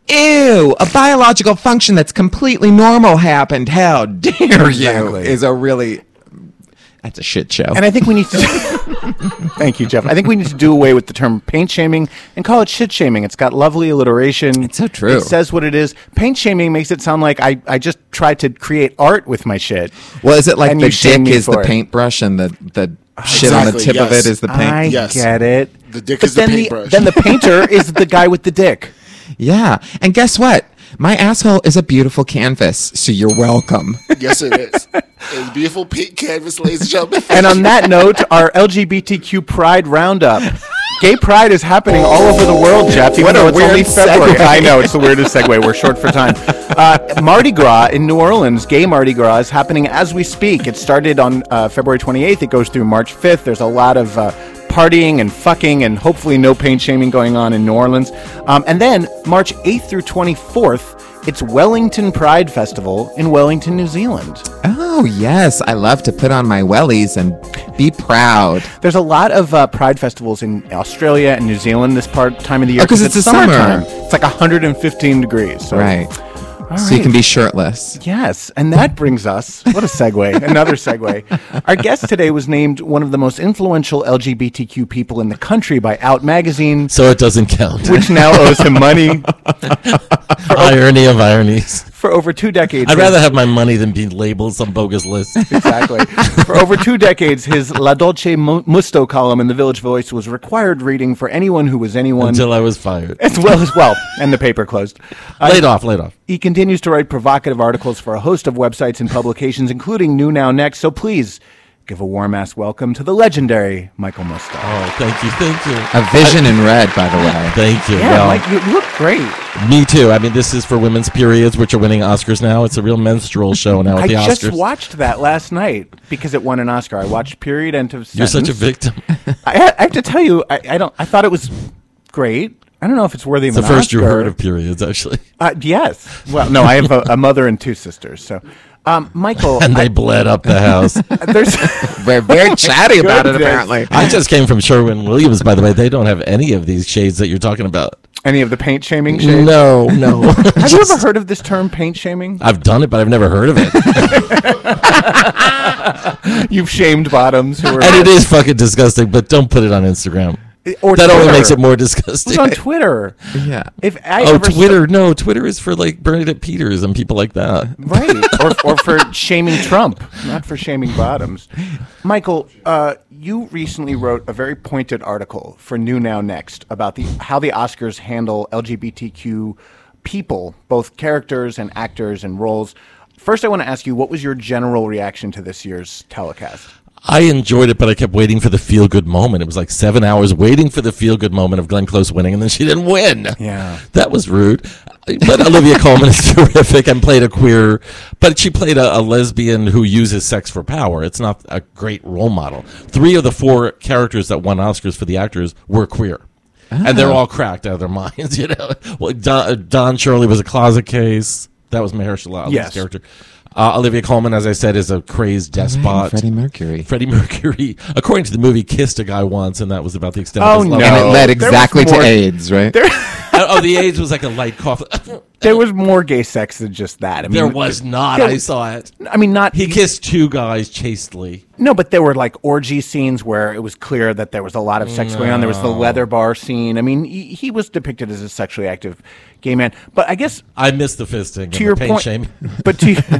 Speaker 14: ew, a biological function that's completely normal happened. How dare you? Is a really... That's a shit show.
Speaker 13: And I think we need to... Thank you, Jeff. I think we need to do away with the term paint shaming and call it shit shaming. It's got lovely alliteration.
Speaker 14: It's so true.
Speaker 13: It says what it is. Paint shaming makes it sound like I just tried to create art with my shit.
Speaker 14: Well, is it like
Speaker 13: and
Speaker 14: the
Speaker 13: you shame
Speaker 14: dick
Speaker 13: me
Speaker 14: is the
Speaker 13: for it.
Speaker 14: paintbrush and the shit on the tip of it is the paint?
Speaker 13: I get it.
Speaker 7: The dick
Speaker 13: But
Speaker 7: is the
Speaker 13: then
Speaker 7: paintbrush.
Speaker 13: Then the painter is the guy with the dick.
Speaker 14: Yeah. And guess what? My asshole is a beautiful canvas, so you're welcome.
Speaker 7: Yes, it is. It's a beautiful pink canvas, ladies and gentlemen.
Speaker 13: And on that note, our LGBTQ Pride Roundup. Gay Pride is happening all over the world, Jeff. Even though it's only February. I know, it's the weirdest segue. We're short for time. Mardi Gras in New Orleans, Gay Mardi Gras, is happening as we speak. It started on February 28th. It goes through March 5th. There's a lot of partying and fucking and hopefully no paint shaming going on in New Orleans. And then March 8th through 24th, it's Wellington Pride Festival in Wellington, New Zealand.
Speaker 14: Oh, yes. I love to put on my wellies and be proud.
Speaker 13: There's a lot of Pride festivals in Australia and New Zealand this time of the year.
Speaker 14: Oh, 'cause it's the summer.
Speaker 13: It's like 115 degrees. So.
Speaker 14: Right.
Speaker 13: All
Speaker 14: so you can be shirtless.
Speaker 13: Yes, and that brings us, what a segue, another segue. Our guest today was named one of the most influential LGBTQ people in the country by Out Magazine.
Speaker 15: So it doesn't count.
Speaker 13: Which now owes him money.
Speaker 15: Irony of ironies.
Speaker 13: For over 2 decades.
Speaker 15: I'd rather have my money than be labeled some bogus list.
Speaker 13: Exactly. For over 2 decades, his La Dolce Musto column in the Village Voice was required reading for anyone who was anyone.
Speaker 15: Until I was fired.
Speaker 13: As well, and the paper closed.
Speaker 15: Laid off.
Speaker 13: He continues to write provocative articles for a host of websites and publications, including New Now Next. So please give a warm-ass welcome to the legendary Michael Musto.
Speaker 15: Oh, thank you.
Speaker 14: A vision in red, by the way.
Speaker 15: Thank you.
Speaker 13: Yeah,
Speaker 15: well,
Speaker 13: Mike, you look great.
Speaker 15: Me too. I mean, this is for women's periods, which are winning Oscars now. It's a real menstrual show now at the Oscars.
Speaker 13: I just watched that last night because it won an Oscar. I watched Period End of Sentence.
Speaker 15: You're such a victim.
Speaker 13: I have to tell you, I thought it was great. I don't know if it's worthy of an Oscar.
Speaker 15: It's the first you heard of periods, actually.
Speaker 13: Yes. Well, no, I have a mother and 2 sisters. So, Michael.
Speaker 15: And they bled up the house.
Speaker 14: We're very chatty about it, apparently.
Speaker 15: I just came from Sherwin-Williams, by the way. They don't have any of these shades that you're talking about.
Speaker 13: Any of the paint shaming shades?
Speaker 15: No.
Speaker 13: Have you ever heard of this term, paint shaming?
Speaker 15: I've done it, but I've never heard of it.
Speaker 13: You've shamed bottoms.
Speaker 15: And it is fucking disgusting, but don't put it on Instagram.
Speaker 13: Or
Speaker 15: that
Speaker 13: Twitter.
Speaker 15: only makes it more disgusting.
Speaker 13: It's on Twitter.
Speaker 14: Yeah.
Speaker 15: Twitter. No, Twitter is for like Bernadette Peters and people like that.
Speaker 13: Right. or for shaming Trump, not for shaming bottoms. Michael, you recently wrote a very pointed article for New Now Next about how the Oscars handle LGBTQ people, both characters and actors and roles. First, I want to ask you, what was your general reaction to this year's telecast?
Speaker 15: I enjoyed it, but I kept waiting for the feel-good moment. It was like 7 hours waiting for the feel-good moment of Glenn Close winning, and then she didn't win.
Speaker 13: Yeah.
Speaker 15: That was rude. But Olivia Colman is terrific and played a queer, but she played a lesbian who uses sex for power. It's not a great role model. 3 of the 4 characters that won Oscars for the actors were queer. Oh. And they're all cracked out of their minds, you know. Well, Don Shirley was a closet case. That was Mahershala Ali's character. Olivia Colman, as I said, is a crazed despot.
Speaker 14: Freddie Mercury.
Speaker 15: According to the movie, kissed a guy once, and that was about the extent of his love.
Speaker 14: And it led exactly to AIDS, right?
Speaker 15: The AIDS was like a light cough.
Speaker 13: There was more gay sex than just that. I mean,
Speaker 15: there was not. I saw it.
Speaker 13: I mean, not...
Speaker 15: He kissed 2 guys chastely.
Speaker 13: No, but there were like orgy scenes where it was clear that there was a lot of sex going on. There was the leather bar scene. I mean, he was depicted as a sexually active gay man. But I guess...
Speaker 15: I missed the fisting
Speaker 13: to your point,
Speaker 15: shame.
Speaker 13: But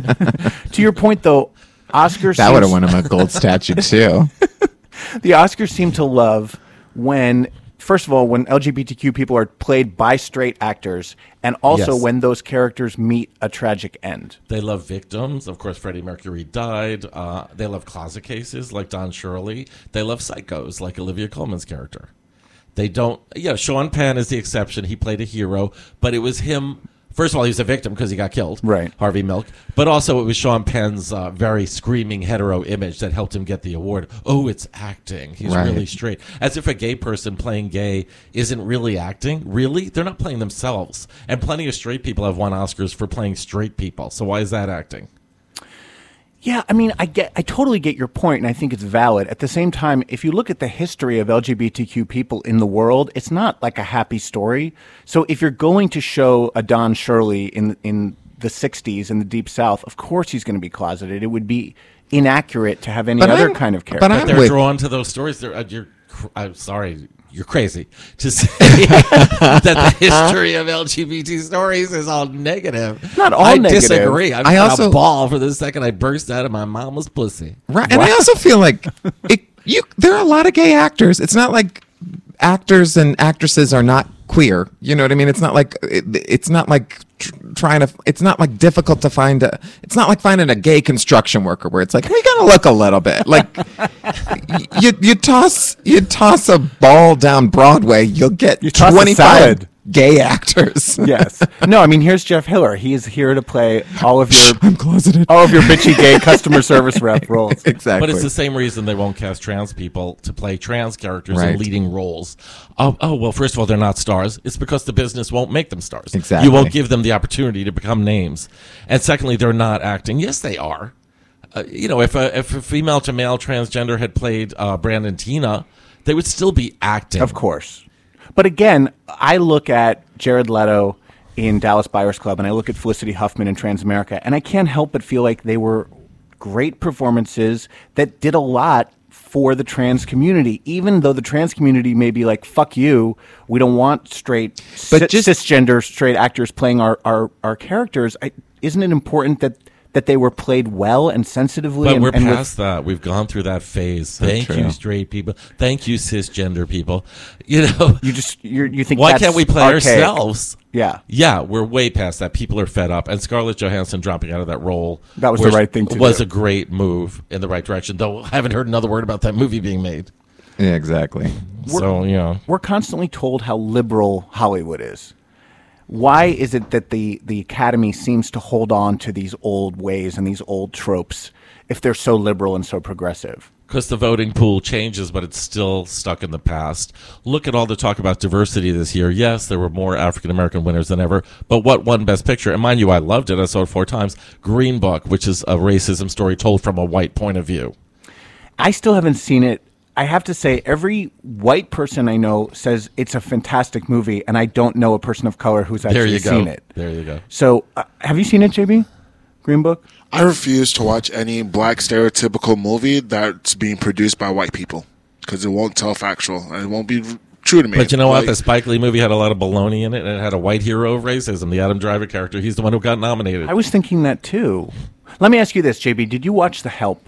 Speaker 13: to your point, though, Oscars...
Speaker 14: That would have won him a gold statue, too.
Speaker 13: The Oscars seem to love when... First of all, when LGBTQ people are played by straight actors, and also when those characters meet a tragic end.
Speaker 15: They love victims. Of course, Freddie Mercury died. They love closet cases like Don Shirley. They love psychos like Olivia Colman's character. They don't... Yeah, Sean Penn is the exception. He played a hero, but it was him... First of all, he was a victim because he got killed.
Speaker 13: Right.
Speaker 15: Harvey Milk. But also it was Sean Penn's very screaming hetero image that helped him get the award. Oh, it's acting. He's really straight. As if a gay person playing gay isn't really acting. Really? They're not playing themselves. And plenty of straight people have won Oscars for playing straight people. So why is that acting?
Speaker 13: Yeah, I mean, I totally get your point, and I think it's valid. At the same time, if you look at the history of LGBTQ people in the world, it's not like a happy story. So if you're going to show a Don Shirley in the 60s in the Deep South, of course he's going to be closeted. It would be inaccurate to have any other kind of character.
Speaker 15: But they're drawn to those stories. I'm sorry. You're crazy to say that the history of LGBT stories is all negative.
Speaker 13: Not all negative.
Speaker 15: I disagree. I also a ball for the second I burst out of my mama's pussy.
Speaker 14: Right, and I also feel like there are a lot of gay actors. It's not like actors and actresses are not queer. You know what I mean? It's not like it's not like it's not like difficult to find it's not like finding a gay construction worker where it's like we gotta look a little bit like you toss a ball down Broadway, you'll get 25 gay actors.
Speaker 13: Yes. No, I mean, here's Jeff Hiller. He's here to play all of your
Speaker 14: I'm closeted.
Speaker 13: All of your bitchy gay customer service rep roles.
Speaker 14: Exactly.
Speaker 15: But it's the same reason they won't cast trans people to play trans characters in leading roles. Oh, well, first of all, they're not stars. It's because the business won't make them stars.
Speaker 14: Exactly.
Speaker 15: You won't give them the opportunity to become names. And secondly, they're not acting. Yes, they are. If a female to male transgender had played Brandon Tina, they would still be acting.
Speaker 13: Of course. But again, I look at Jared Leto in Dallas Buyers Club, and I look at Felicity Huffman in Transamerica, and I can't help but feel like they were great performances that did a lot for the trans community, even though the trans community may be like, fuck you, we don't want cisgender straight actors playing our characters. Isn't it important that they were played well and sensitively?
Speaker 15: But we're past that. We've gone through that phase.
Speaker 14: So
Speaker 15: Thank
Speaker 14: true.
Speaker 15: you, straight people. Thank you, cisgender people.
Speaker 13: You think
Speaker 15: why
Speaker 13: that's
Speaker 15: can't we play
Speaker 13: archaic?
Speaker 15: ourselves?
Speaker 13: Yeah,
Speaker 15: we're way past that. People are fed up, and Scarlett Johansson dropping out of that role
Speaker 13: that was the right thing to do.
Speaker 15: Was a great move in the right direction. Though I haven't heard another word about that movie being made.
Speaker 14: Yeah, exactly.
Speaker 13: We're constantly told how liberal Hollywood is. Why is it that the Academy seems to hold on to these old ways and these old tropes if they're so liberal and so progressive?
Speaker 15: Because the voting pool changes, but it's still stuck in the past. Look at all the talk about diversity this year. Yes, there were more African-American winners than ever, but what won Best Picture? And mind you, I loved it. I saw it 4 times. Green Book, which is a racism story told from a white point of view.
Speaker 13: I still haven't seen it. I have to say, every white person I know says it's a fantastic movie, and I don't know a person of color who's actually seen it.
Speaker 15: There you go.
Speaker 13: So, have you seen it, JB? Green Book?
Speaker 7: I refuse to watch any black stereotypical movie that's being produced by white people because it won't tell factual and it won't be true to me.
Speaker 15: But you know what? The Spike Lee movie had a lot of baloney in it, and it had a white hero of racism. The Adam Driver character, he's the one who got nominated.
Speaker 13: I was thinking that too. Let me ask you this, JB. Did you watch The Help?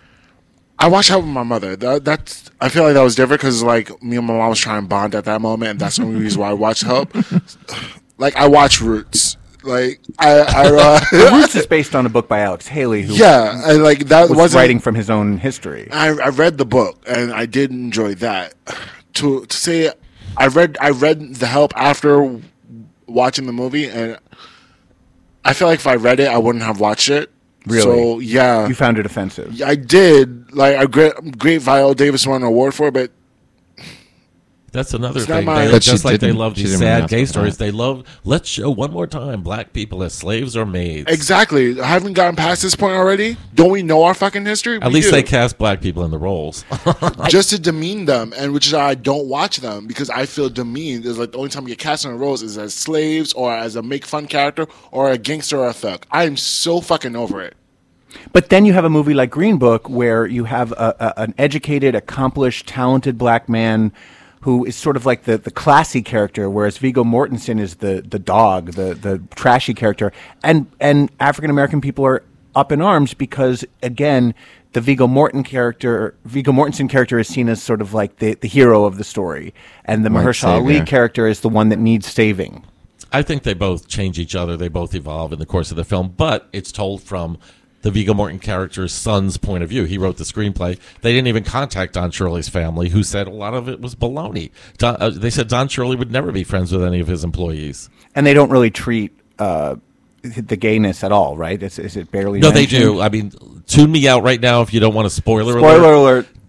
Speaker 7: I watched Help with my mother. That's I feel like that was different because like me and my mom was trying to bond at that moment, and that's the only reason why I watched Help. Like I watched Roots. Like
Speaker 13: Roots is based on a book by Alex Haley, who
Speaker 7: and like that
Speaker 13: was writing from his own history.
Speaker 7: I read the book and I did enjoy that. To say I read The Help after watching the movie, and I feel like if I read it, I wouldn't have watched it.
Speaker 13: Really?
Speaker 7: So yeah,
Speaker 13: you found it offensive.
Speaker 7: I did. Like a great Viola Davis won an award for it, but
Speaker 15: that's another
Speaker 7: it's
Speaker 15: thing. Just like they love these sad gay stories, they love. Let's show one more time black people as slaves or maids.
Speaker 7: Exactly. I haven't gotten past this point already. Don't we know our fucking history?
Speaker 15: At least they cast black people in the roles,
Speaker 7: just to demean them, and which is why I don't watch them because I feel demeaned. Is like the only time you get cast in the roles is as slaves or as a make fun character or a gangster or a thug. I am so fucking over it.
Speaker 13: But then you have a movie like Green Book where you have an educated, accomplished, talented black man who is sort of like the classy character, whereas Viggo Mortensen is the dog, the trashy character. And African-American people are up in arms because, again, the Viggo Mortensen character is seen as sort of like the hero of the story. And the Mahershala Ali character is the one that needs saving.
Speaker 15: I think they both change each other. They both evolve in the course of the film, but it's told from the Viggo Mortensen character's son's point of view. He wrote the screenplay. They didn't even contact Don Shirley's family, who said a lot of it was baloney. They said Don Shirley would never be friends with any of his employees.
Speaker 13: And they don't really treat the gayness at all, right? Is it barely
Speaker 15: No,
Speaker 13: mentioned?
Speaker 15: they do. I mean, tune me out right now if you don't want a spoiler
Speaker 13: alert.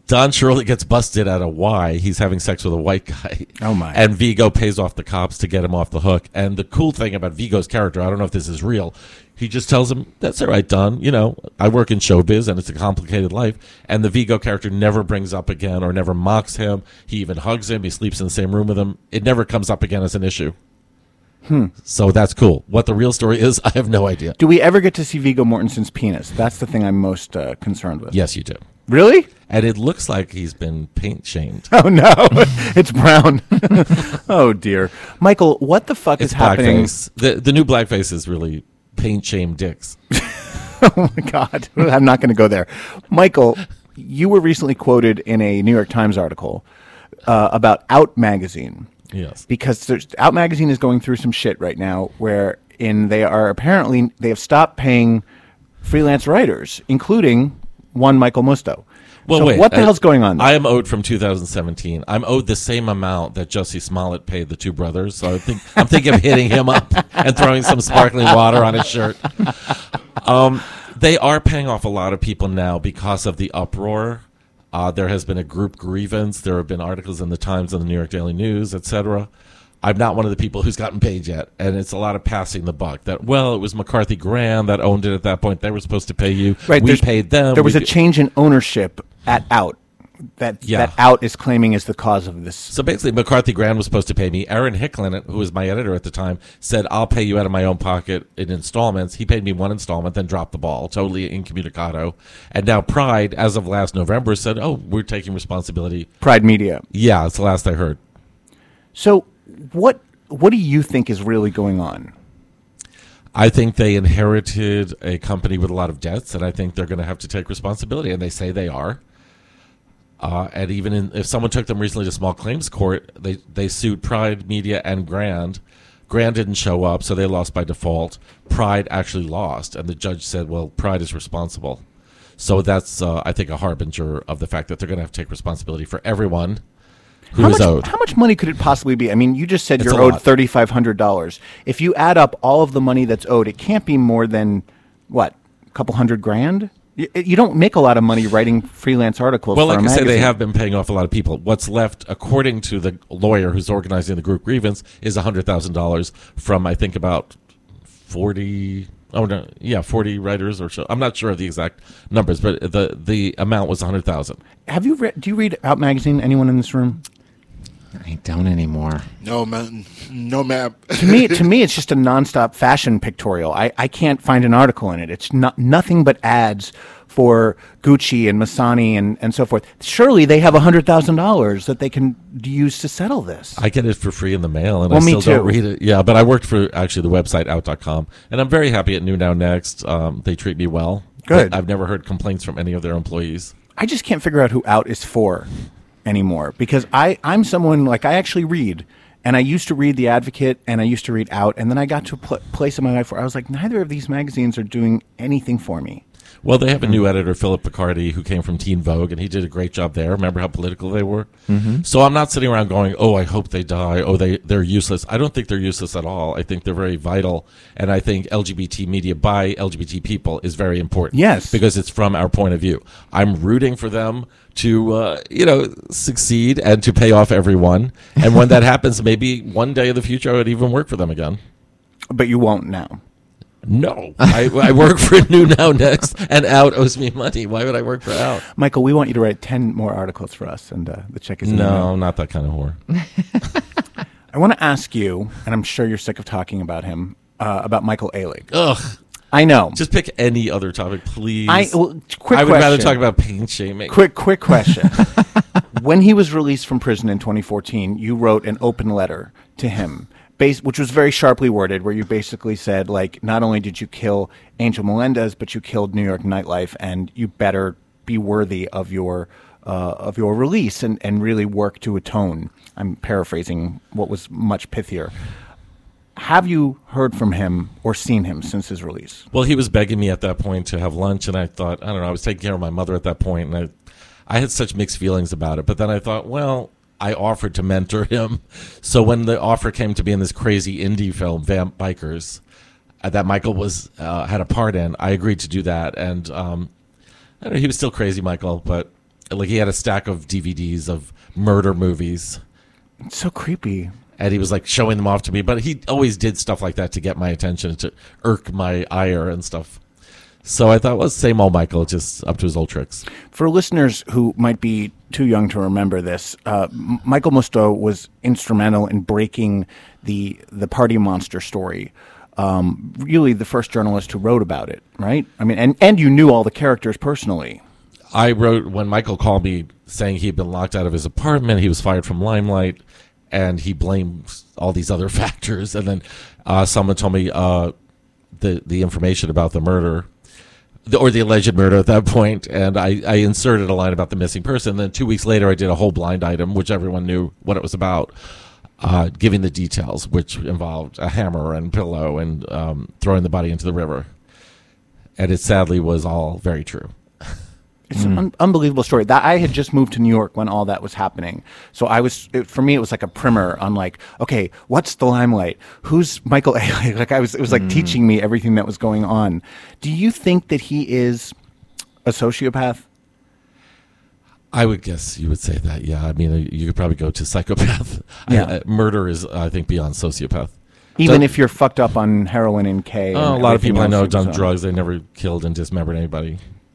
Speaker 15: Don Shirley gets busted at a Y. He's having sex with a white guy.
Speaker 13: Oh, my.
Speaker 15: And Vigo pays off the cops to get him off the hook. And the cool thing about Vigo's character, I don't know if this is real, he just tells him, that's all right, Don. You know, I work in showbiz and it's a complicated life. And the Vigo character never brings up again or never mocks him. He even hugs him. He sleeps in the same room with him. It never comes up again as an issue. So that's cool. What the real story is, I have no idea.
Speaker 13: Do we ever get to see Viggo Mortensen's penis? That's the thing I'm most concerned with.
Speaker 15: Yes, you do.
Speaker 13: Really?
Speaker 15: And it looks like he's been paint shamed.
Speaker 13: Oh, no. It's brown. Oh, dear. Michael, what the fuck is happening?
Speaker 15: Blackface. The new blackface is really paint shamed dicks.
Speaker 13: Oh, my God. I'm not going to go there. Michael, you were recently quoted in a New York Times article about Out Magazine.
Speaker 15: Yes.
Speaker 13: Because Out Magazine is going through some shit right now where they have stopped paying freelance writers, including one Michael Musto.
Speaker 15: Well,
Speaker 13: so
Speaker 15: wait.
Speaker 13: What the hell's going on there?
Speaker 15: I am owed from 2017. I'm owed the same amount that Jussie Smollett paid the two brothers. So I'm thinking of hitting him up and throwing some sparkling water on his shirt. They are paying off a lot of people now because of the uproar. There has been a group grievance. There have been articles in the Times and the New York Daily News, etc. I'm not one of the people who's gotten paid yet, and it's a lot of passing the buck. That, well, it was McCarthy Graham that owned it at that point. They were supposed to pay you.
Speaker 13: Right,
Speaker 15: we paid them.
Speaker 13: There was a change in ownership at Out that Out is claiming is the cause of this.
Speaker 15: So basically, McCarthy Graham was supposed to pay me. Aaron Hicklin, who was my editor at the time, said, I'll pay you out of my own pocket in installments. He paid me one installment, then dropped the ball, totally incommunicado. And now Pride, as of last November, said, oh, we're taking responsibility.
Speaker 13: Pride Media.
Speaker 15: Yeah, it's the last I heard.
Speaker 13: So what do you think is really going on?
Speaker 15: I think they inherited a company with a lot of debts, and I think they're going to have to take responsibility, and they say they are. And even if someone took them recently to small claims court, they sued Pride Media and Grand. Grand didn't show up, so they lost by default. Pride actually lost, and the judge said, well, Pride is responsible. So that's, I think, a harbinger of the fact that they're going to have to take responsibility for everyone who is owed.
Speaker 13: How much money could it possibly be? I mean, you just said
Speaker 15: It's
Speaker 13: you're
Speaker 15: a
Speaker 13: owed
Speaker 15: lot.
Speaker 13: $3,500. If you add up all of the money that's owed, it can't be more than, what, a couple $100,000? You don't make a lot of money writing freelance articles.
Speaker 15: Well,
Speaker 13: for
Speaker 15: like
Speaker 13: a
Speaker 15: I say, they
Speaker 13: magazine.
Speaker 15: have been paying off a lot of people. What's left, according to the lawyer who's organizing the group grievance, is $100,000 from, I think, about 40 writers or so. I'm not sure of the exact numbers, but the amount was $100,000.
Speaker 13: Have you do you read Out Magazine? Anyone in this room?
Speaker 14: I don't anymore.
Speaker 7: No, man. No, ma'am.
Speaker 13: To me, it's just a nonstop fashion pictorial. I can't find an article in it. It's nothing but ads for Gucci and Missani and so forth. Surely they have $100,000 that they can use to settle this.
Speaker 15: I get it for free in the mail, and
Speaker 13: Well,
Speaker 15: I
Speaker 13: me
Speaker 15: still
Speaker 13: too.
Speaker 15: don't read it. Yeah, but I worked for actually the website out.com, and I'm very happy at New Now Next. They treat me well.
Speaker 13: Good.
Speaker 15: I've never heard complaints from any of their employees.
Speaker 13: I just can't figure out who Out is for anymore because I'm someone like I actually read, and I used to read The Advocate and I used to read Out, and then I got to a place in my life where I was like, neither of these magazines are doing anything for me.
Speaker 15: Well, they have a new editor, Philip Picardi, who came from Teen Vogue, and he did a great job there. Remember how political they were?
Speaker 14: Mm-hmm.
Speaker 15: So I'm not sitting around going, oh, I hope they die. Oh, they're useless. I don't think they're useless at all. I think they're very vital, and I think LGBT media by LGBT people is very important.
Speaker 13: Yes.
Speaker 15: Because it's from our point of view. I'm rooting for them to, succeed and to pay off everyone. And when that happens, maybe one day in the future I would even work for them again.
Speaker 13: But you won't now.
Speaker 15: No, I work for New Now Next, and Out owes me money. Why would I work for Out?
Speaker 13: Michael, we want you to write 10 more articles for us, and the check is in the
Speaker 15: No,
Speaker 13: mail.
Speaker 15: not that kind of whole.
Speaker 13: I want to ask you, and I'm sure you're sick of talking about him, about Michael Ehrlich.
Speaker 15: Ugh.
Speaker 13: I know.
Speaker 15: Just pick any other topic, please.
Speaker 13: Quick
Speaker 15: I would rather
Speaker 13: question.
Speaker 15: talk about pain shaming.
Speaker 13: Quick question. When he was released from prison in 2014, you wrote an open letter to him, which was very sharply worded, where you basically said, like, not only did you kill Angel Melendez, but you killed New York nightlife, and you better be worthy of your release and really work to atone. I'm paraphrasing what was much pithier. Have you heard from him or seen him since his release?
Speaker 15: Well, he was begging me at that point to have lunch, and I thought, I don't know, I was taking care of my mother at that point, and I had such mixed feelings about it. But then I thought, well, I offered to mentor him. So when the offer came to be in this crazy indie film, Vamp Bikers, that Michael was had a part in, I agreed to do that. And I don't know, he was still crazy, Michael, but Like he had a stack of DVDs of murder movies.
Speaker 13: It's so creepy.
Speaker 15: And he was like showing them off to me, but he always did stuff like that to get my attention, to irk my ire and stuff. So I thought, well, same old Michael, just up to his old tricks.
Speaker 13: For listeners who might be too young to remember this, Michael Musto was instrumental in breaking the Party Monster story. Really the first journalist who wrote about it, right? I mean, and you knew all the characters personally.
Speaker 15: I wrote, when Michael called me saying he'd been locked out of his apartment, he was fired from Limelight, and he blamed all these other factors. And then someone told me the information about the murder, or the alleged murder at that point, and I inserted a line about the missing person. And then 2 weeks later, I did a whole blind item, which everyone knew what it was about, giving the details, which involved a hammer and pillow and throwing the body into the river. And it sadly was all very true.
Speaker 13: It's an unbelievable story. That I had just moved to New York when all that was happening. So for me, it was like a primer on like, okay, what's the Limelight? Who's Michael A? Like it was like teaching me everything that was going on. Do you think that he is a sociopath?
Speaker 15: I would guess you would say that. Yeah. I mean, you could probably go to psychopath.
Speaker 13: Yeah.
Speaker 15: Murder is, I think, beyond sociopath.
Speaker 13: Even if you're fucked up on heroin and K.
Speaker 15: A lot of people I know have done drugs. They never killed and dismembered anybody.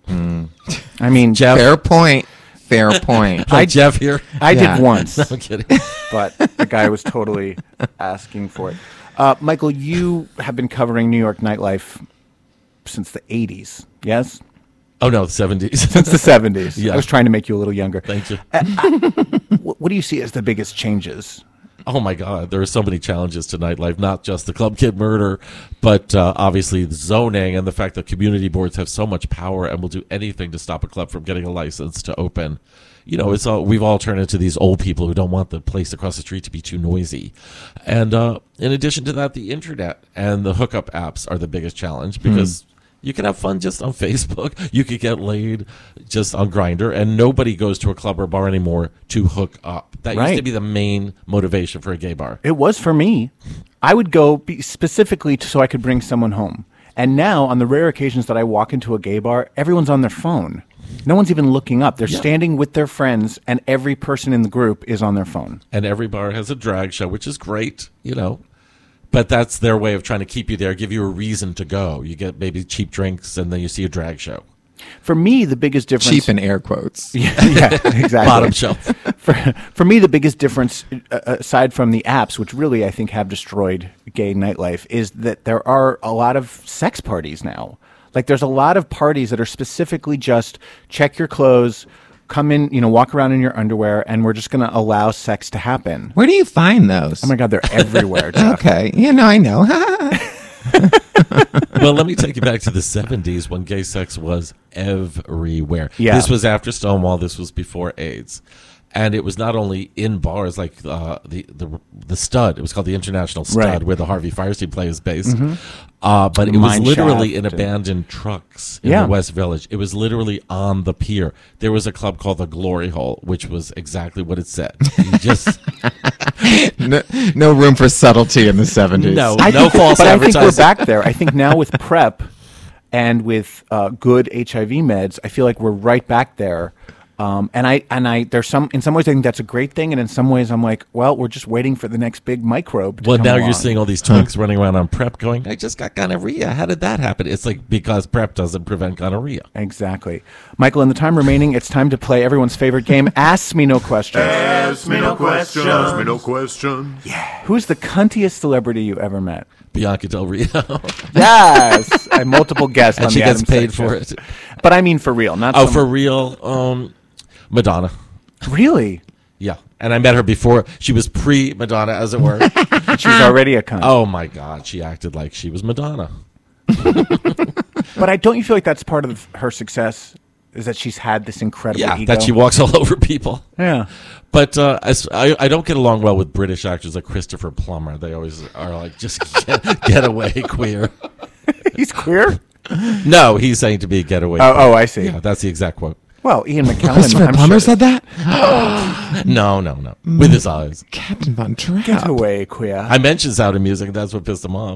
Speaker 13: I mean,
Speaker 15: Jeff.
Speaker 14: Fair point. Fair point.
Speaker 15: Jeff here.
Speaker 13: I did once.
Speaker 15: No, I'm kidding.
Speaker 13: But the guy was totally asking for it. Michael, you have been covering New York nightlife since the 80s, yes?
Speaker 15: Oh, no, the 70s.
Speaker 13: Since the 70s.
Speaker 15: Yeah.
Speaker 13: I was trying to make you a little younger.
Speaker 15: Thank you.
Speaker 13: What do you see as the biggest changes?
Speaker 15: Oh, my God. There are so many challenges to nightlife, not just the Club Kid murder, but obviously the zoning and the fact that community boards have so much power and will do anything to stop a club from getting a license to open. You know, we've all turned into these old people who don't want the place across the street to be too noisy. And in addition to that, the internet and the hookup apps are the biggest challenge because you can have fun just on Facebook. You could get laid just on Grindr, and nobody goes to a club or bar anymore to hook up. That used to be the main motivation for a gay bar.
Speaker 13: It was for me. I would go specifically so I could bring someone home. And now, on the rare occasions that I walk into a gay bar, everyone's on their phone. No one's even looking up. They're standing with their friends, and every person in the group is on their phone.
Speaker 15: And every bar has a drag show, which is great, you know. But that's their way of trying to keep you there, give you a reason to go. You get maybe cheap drinks, and then you see a drag show.
Speaker 13: For me, the biggest difference...
Speaker 14: Cheap in air quotes.
Speaker 13: Yeah, exactly.
Speaker 15: Bottom shelf.
Speaker 13: For me, the biggest difference, aside from the apps, which really I think have destroyed gay nightlife, is that there are a lot of sex parties now. Like there's a lot of parties that are specifically just check your clothes, come in, walk around in your underwear, and we're just going to allow sex to happen.
Speaker 14: Where do you find those?
Speaker 13: Oh my God, they're everywhere, Jeff.
Speaker 14: Okay. I know.
Speaker 15: Well, let me take you back to the 70s when gay sex was everywhere.
Speaker 13: Yeah.
Speaker 15: This was after Stonewall. This was before AIDS. And it was not only in bars like the Stud. It was called the International Stud, where the Harvey Fierstein play is based. But it was literally in abandoned trucks in the West Village. It was literally on the pier. There was a club called the Glory Hole, which was exactly what it said. You just
Speaker 14: no room for subtlety in the 70s.
Speaker 15: No false advertising.
Speaker 13: But I think we're back there. I think now with PrEP and with good HIV meds, I feel like we're right back there. And there's in some ways I think that's a great thing, and in some ways I'm like, well, we're just waiting for the next big microbe to come
Speaker 15: now
Speaker 13: along.
Speaker 15: You're seeing all these twinks running around on PrEP going, I just got gonorrhea. How did that happen? It's like because PrEP doesn't prevent gonorrhea.
Speaker 13: Exactly. Michael, in the time remaining, it's time to play everyone's favorite game, Ask Me No Questions.
Speaker 2: Ask me no questions. Ask me no questions.
Speaker 13: Yeah. Who's the cuntiest celebrity you ever met?
Speaker 15: Bianca Del Rio.
Speaker 13: Yes. And multiple guests
Speaker 15: and
Speaker 13: on
Speaker 15: she
Speaker 13: the
Speaker 15: gets
Speaker 13: Adam
Speaker 15: paid
Speaker 13: Sex
Speaker 15: for
Speaker 13: Show.
Speaker 15: it.
Speaker 13: But I mean for real, not
Speaker 15: Oh, for real? Madonna.
Speaker 13: Really?
Speaker 15: Yeah. And I met her before. She was pre-Madonna, as it were.
Speaker 13: She was already a cunt.
Speaker 15: Oh, my God. She acted like she was Madonna.
Speaker 13: But don't you feel like that's part of her success, is that she's had this incredible ego?
Speaker 15: That she walks all over people.
Speaker 13: Yeah.
Speaker 15: But I don't get along well with British actors like Christopher Plummer. They always are like, just get away, queer.
Speaker 13: He's queer?
Speaker 15: No, he's saying to be get away.
Speaker 13: Oh, I see.
Speaker 15: Yeah, that's the exact quote.
Speaker 13: Well, Ian McKellen.
Speaker 14: Christopher Plummer said that?
Speaker 15: No. With his eyes.
Speaker 14: Captain Von Trapp.
Speaker 13: Get away, queer.
Speaker 15: I mentioned Sound of Music, and that's what pissed him off.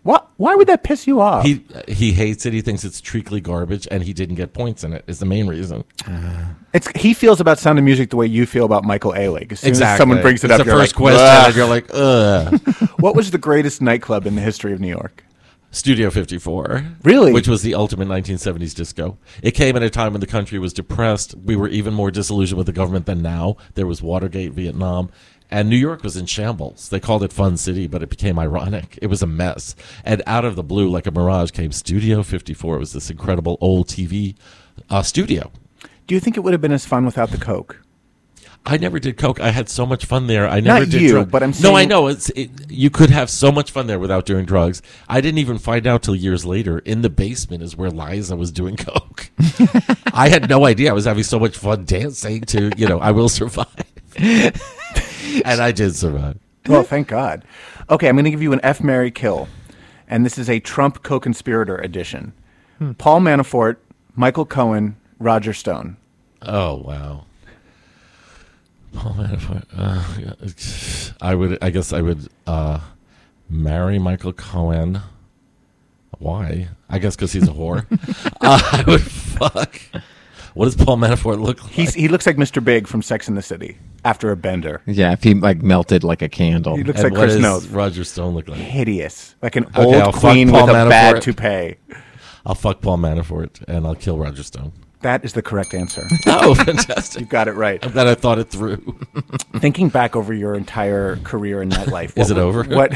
Speaker 13: What? Why would that piss you off?
Speaker 15: He hates it. He thinks it's treacly garbage, and he didn't get points in it. Is the main reason.
Speaker 13: He feels about Sound of Music the way you feel about Michael Ehrlich. As soon as someone brings it
Speaker 15: it's
Speaker 13: up,
Speaker 15: the
Speaker 13: you're
Speaker 15: first
Speaker 13: like,
Speaker 15: question,
Speaker 13: ugh.
Speaker 15: and you're like, ugh.
Speaker 13: What was the greatest nightclub in the history of New York?
Speaker 15: Studio 54.
Speaker 13: Really?
Speaker 15: Which was the ultimate 1970s disco. It came at a time when the country was depressed. We were even more disillusioned with the government than now. There was Watergate, Vietnam. And New York was in shambles. They called it Fun City, but it became ironic. It was a mess. And out of the blue, like a mirage, came Studio 54. It was this incredible old TV studio.
Speaker 13: Do you think it would have been as fun without the coke?
Speaker 15: I never did coke. I had so much fun there. I never
Speaker 13: Not
Speaker 15: did
Speaker 13: you,
Speaker 15: drugs.
Speaker 13: but I'm saying...
Speaker 15: No, I know. You could have so much fun there without doing drugs. I didn't even find out till years later. In the basement is where Liza was doing coke. I had no idea. I was having so much fun dancing to, I Will Survive. And I did survive.
Speaker 13: Well, thank God. Okay, I'm going to give you an F, Marry, Kill. And this is a Trump co-conspirator edition. Paul Manafort, Michael Cohen, Roger Stone.
Speaker 15: Oh, wow. Paul Manafort. I guess I would marry Michael Cohen. Why? I guess because he's a whore. I would fuck. What does Paul Manafort look like?
Speaker 13: He looks like Mr. Big from Sex and the City after a bender.
Speaker 14: Yeah, if he melted like a candle.
Speaker 13: He looks
Speaker 15: And
Speaker 13: like Chris
Speaker 15: what
Speaker 13: Noth.
Speaker 15: does Roger Stone look like?
Speaker 13: Hideous. Like an
Speaker 15: Okay,
Speaker 13: old
Speaker 15: I'll fuck
Speaker 13: queen
Speaker 15: Paul
Speaker 13: with a bad
Speaker 15: Manafort.
Speaker 13: toupee.
Speaker 15: I'll fuck Paul Manafort and I'll kill Roger Stone.
Speaker 13: That is the correct answer.
Speaker 15: Oh, fantastic.
Speaker 13: You got it right.
Speaker 15: I'm glad I thought it through.
Speaker 13: Thinking back over your entire career in nightlife.
Speaker 15: Is it over?
Speaker 13: What?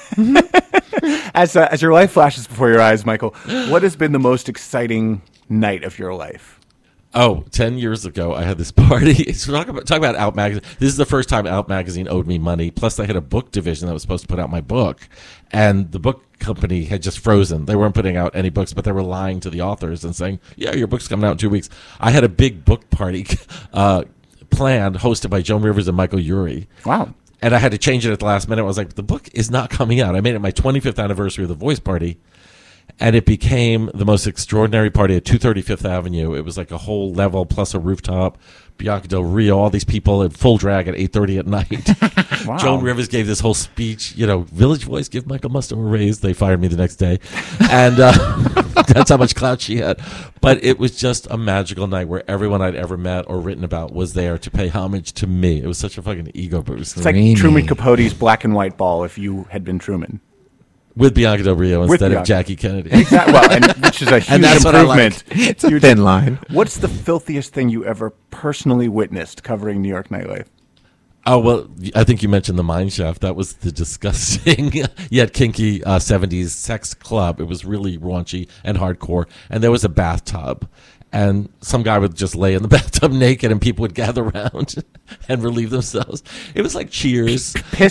Speaker 13: As your life flashes before your eyes, Michael, what has been the most exciting night of your life?
Speaker 15: Oh, 10 years ago, I had this party. So talk about Out Magazine. This is the first time Out Magazine owed me money. Plus, I had a book division that was supposed to put out my book. And the book company had just frozen. They weren't putting out any books, but they were lying to the authors and saying, yeah, your book's coming out in 2 weeks. I had a big book party planned, hosted by Joan Rivers and Michael Urie.
Speaker 13: Wow. And
Speaker 15: I had to change it at the last minute. I was like, the book is not coming out. I made it my 25th anniversary of the Voice Party. And it became the most extraordinary party at 230 Fifth Avenue. It was like a whole level plus a rooftop. Bianca Del Rio, all these people in full drag at 8:30 at night.
Speaker 13: Wow.
Speaker 15: Joan Rivers gave this whole speech. Village Voice, give Michael Musto a raise. They fired me the next day. And that's how much clout she had. But it was just a magical night where everyone I'd ever met or written about was there to pay homage to me. It was such a fucking ego boost.
Speaker 13: It's like Truman Capote's black and white ball if you had been Truman.
Speaker 15: With Bianca Del Rio instead of
Speaker 13: Bianca.
Speaker 15: Jackie Kennedy.
Speaker 13: Exactly. Well, which is a huge
Speaker 15: And that's what I
Speaker 13: improvement.
Speaker 15: like.
Speaker 14: It's a thin line.
Speaker 13: What's the filthiest thing you ever personally witnessed covering New York nightlife?
Speaker 15: Oh, well, I think you mentioned the Mine Shaft. That was the disgusting yet kinky 70s sex club. It was really raunchy and hardcore. And there was a bathtub. And some guy would just lay in the bathtub naked and people would gather around and relieve themselves. It was like Cheers.
Speaker 13: Piss.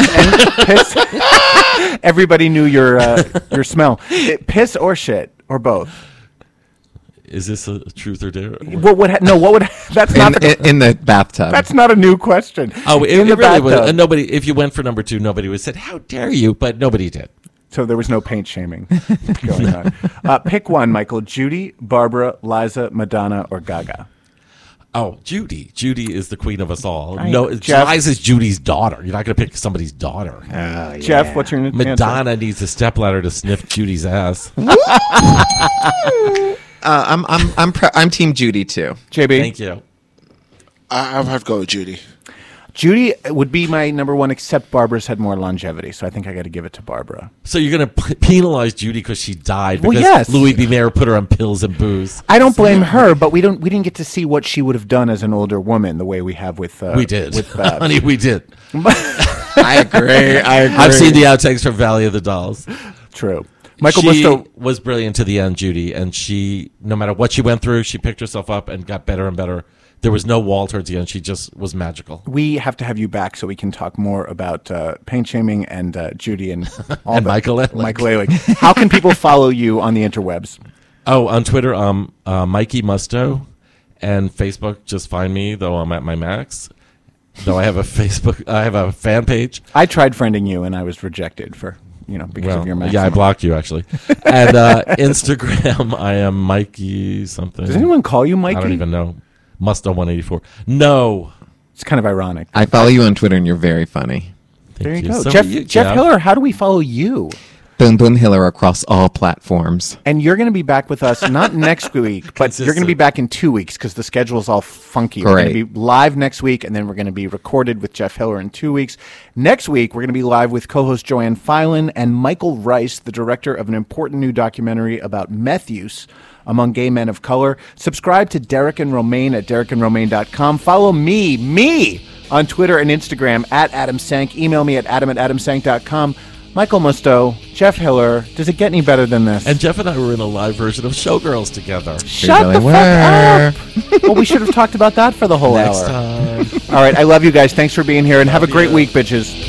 Speaker 13: Everybody knew your smell. Piss or shit or both.
Speaker 15: Is this a truth or dare?
Speaker 13: What would? That's not
Speaker 14: in the bathtub.
Speaker 13: That's not a new question.
Speaker 15: Oh, it
Speaker 13: in the
Speaker 15: really was.
Speaker 13: bathtub.
Speaker 15: And nobody. If you went for number 2, nobody would have said, "How dare you?" But nobody did.
Speaker 13: So there was no paint shaming going on. Pick one, Michael. Judy, Barbara, Liza, Madonna, or Gaga.
Speaker 15: Oh, Judy. Judy is the queen of us all.
Speaker 13: Jeff.
Speaker 15: Liza's Judy's daughter. You're not going to pick somebody's daughter.
Speaker 13: Jeff, what's your
Speaker 15: Madonna needs a stepladder to sniff Judy's ass.
Speaker 14: I'm Team Judy too.
Speaker 13: JB,
Speaker 15: Thank you.
Speaker 7: I'll have to go with Judy.
Speaker 13: Judy would be my number one, except Barbara's had more longevity, so I think I got to give it to Barbara.
Speaker 15: So you're going to penalize Judy because she died
Speaker 13: Well,
Speaker 15: because
Speaker 13: yes.
Speaker 15: Louis B. Mayer put her on pills and booze.
Speaker 13: I don't blame her, but we didn't get to see what she would have done as an older woman the way we have with
Speaker 15: We did.
Speaker 13: with Babs.
Speaker 15: Honey, we did.
Speaker 14: I agree.
Speaker 15: I've seen the outtakes from Valley of the Dolls.
Speaker 13: True. Michael
Speaker 15: she
Speaker 13: Musto
Speaker 15: was brilliant to the end, Judy, and she, no matter what she went through, she picked herself up and got better and better. There was no wall towards the end. She just was magical.
Speaker 13: We have to have you back so we can talk more about paint shaming and Judy and all
Speaker 15: And Michael Ehrlich.
Speaker 13: Michael Ehrlich. How can people follow you on the interwebs?
Speaker 15: Oh, on Twitter, Mikey Musto, and Facebook, just find me, though I'm at my max. Though I have a fan page.
Speaker 13: I tried friending you and I was rejected for, because of your maximum.
Speaker 15: Yeah, I blocked you, actually. And Instagram, I am Mikey something.
Speaker 13: Does anyone call you Mikey?
Speaker 15: I don't even know. Musto 184. No.
Speaker 13: It's kind of ironic.
Speaker 14: I follow you on Twitter and you're very funny.
Speaker 13: There you
Speaker 15: you.
Speaker 13: go.
Speaker 15: So
Speaker 13: Jeff
Speaker 15: are you,
Speaker 13: Jeff
Speaker 15: Jeff.
Speaker 13: Hiller, how do we follow you?
Speaker 14: Boom Boom Hiller across all platforms.
Speaker 13: And you're going to be back with us, not next week, but you're going to be back in 2 weeks because the schedule's all funky.
Speaker 14: Great.
Speaker 13: We're going to be live next week, and then we're going to be recorded with Jeff Hiller in 2 weeks. Next week, we're going to be live with co-host Joanne Filan and Michael Rice, the director of an important new documentary about meth use among gay men of color. Subscribe to Derek and Romaine at derekandromaine.com. Follow me on Twitter and Instagram at Adam Sank. Email me at adam@adamsank.com. Michael Musto, Jeff Hiller. Does it get any better than this?
Speaker 15: And Jeff and I were in a live version of Showgirls together.
Speaker 13: Shut the fuck up! Well, we should have talked about that for the whole hour.
Speaker 15: Next time.
Speaker 13: All right, I love you guys. Thanks for being here, and have a great week, bitches.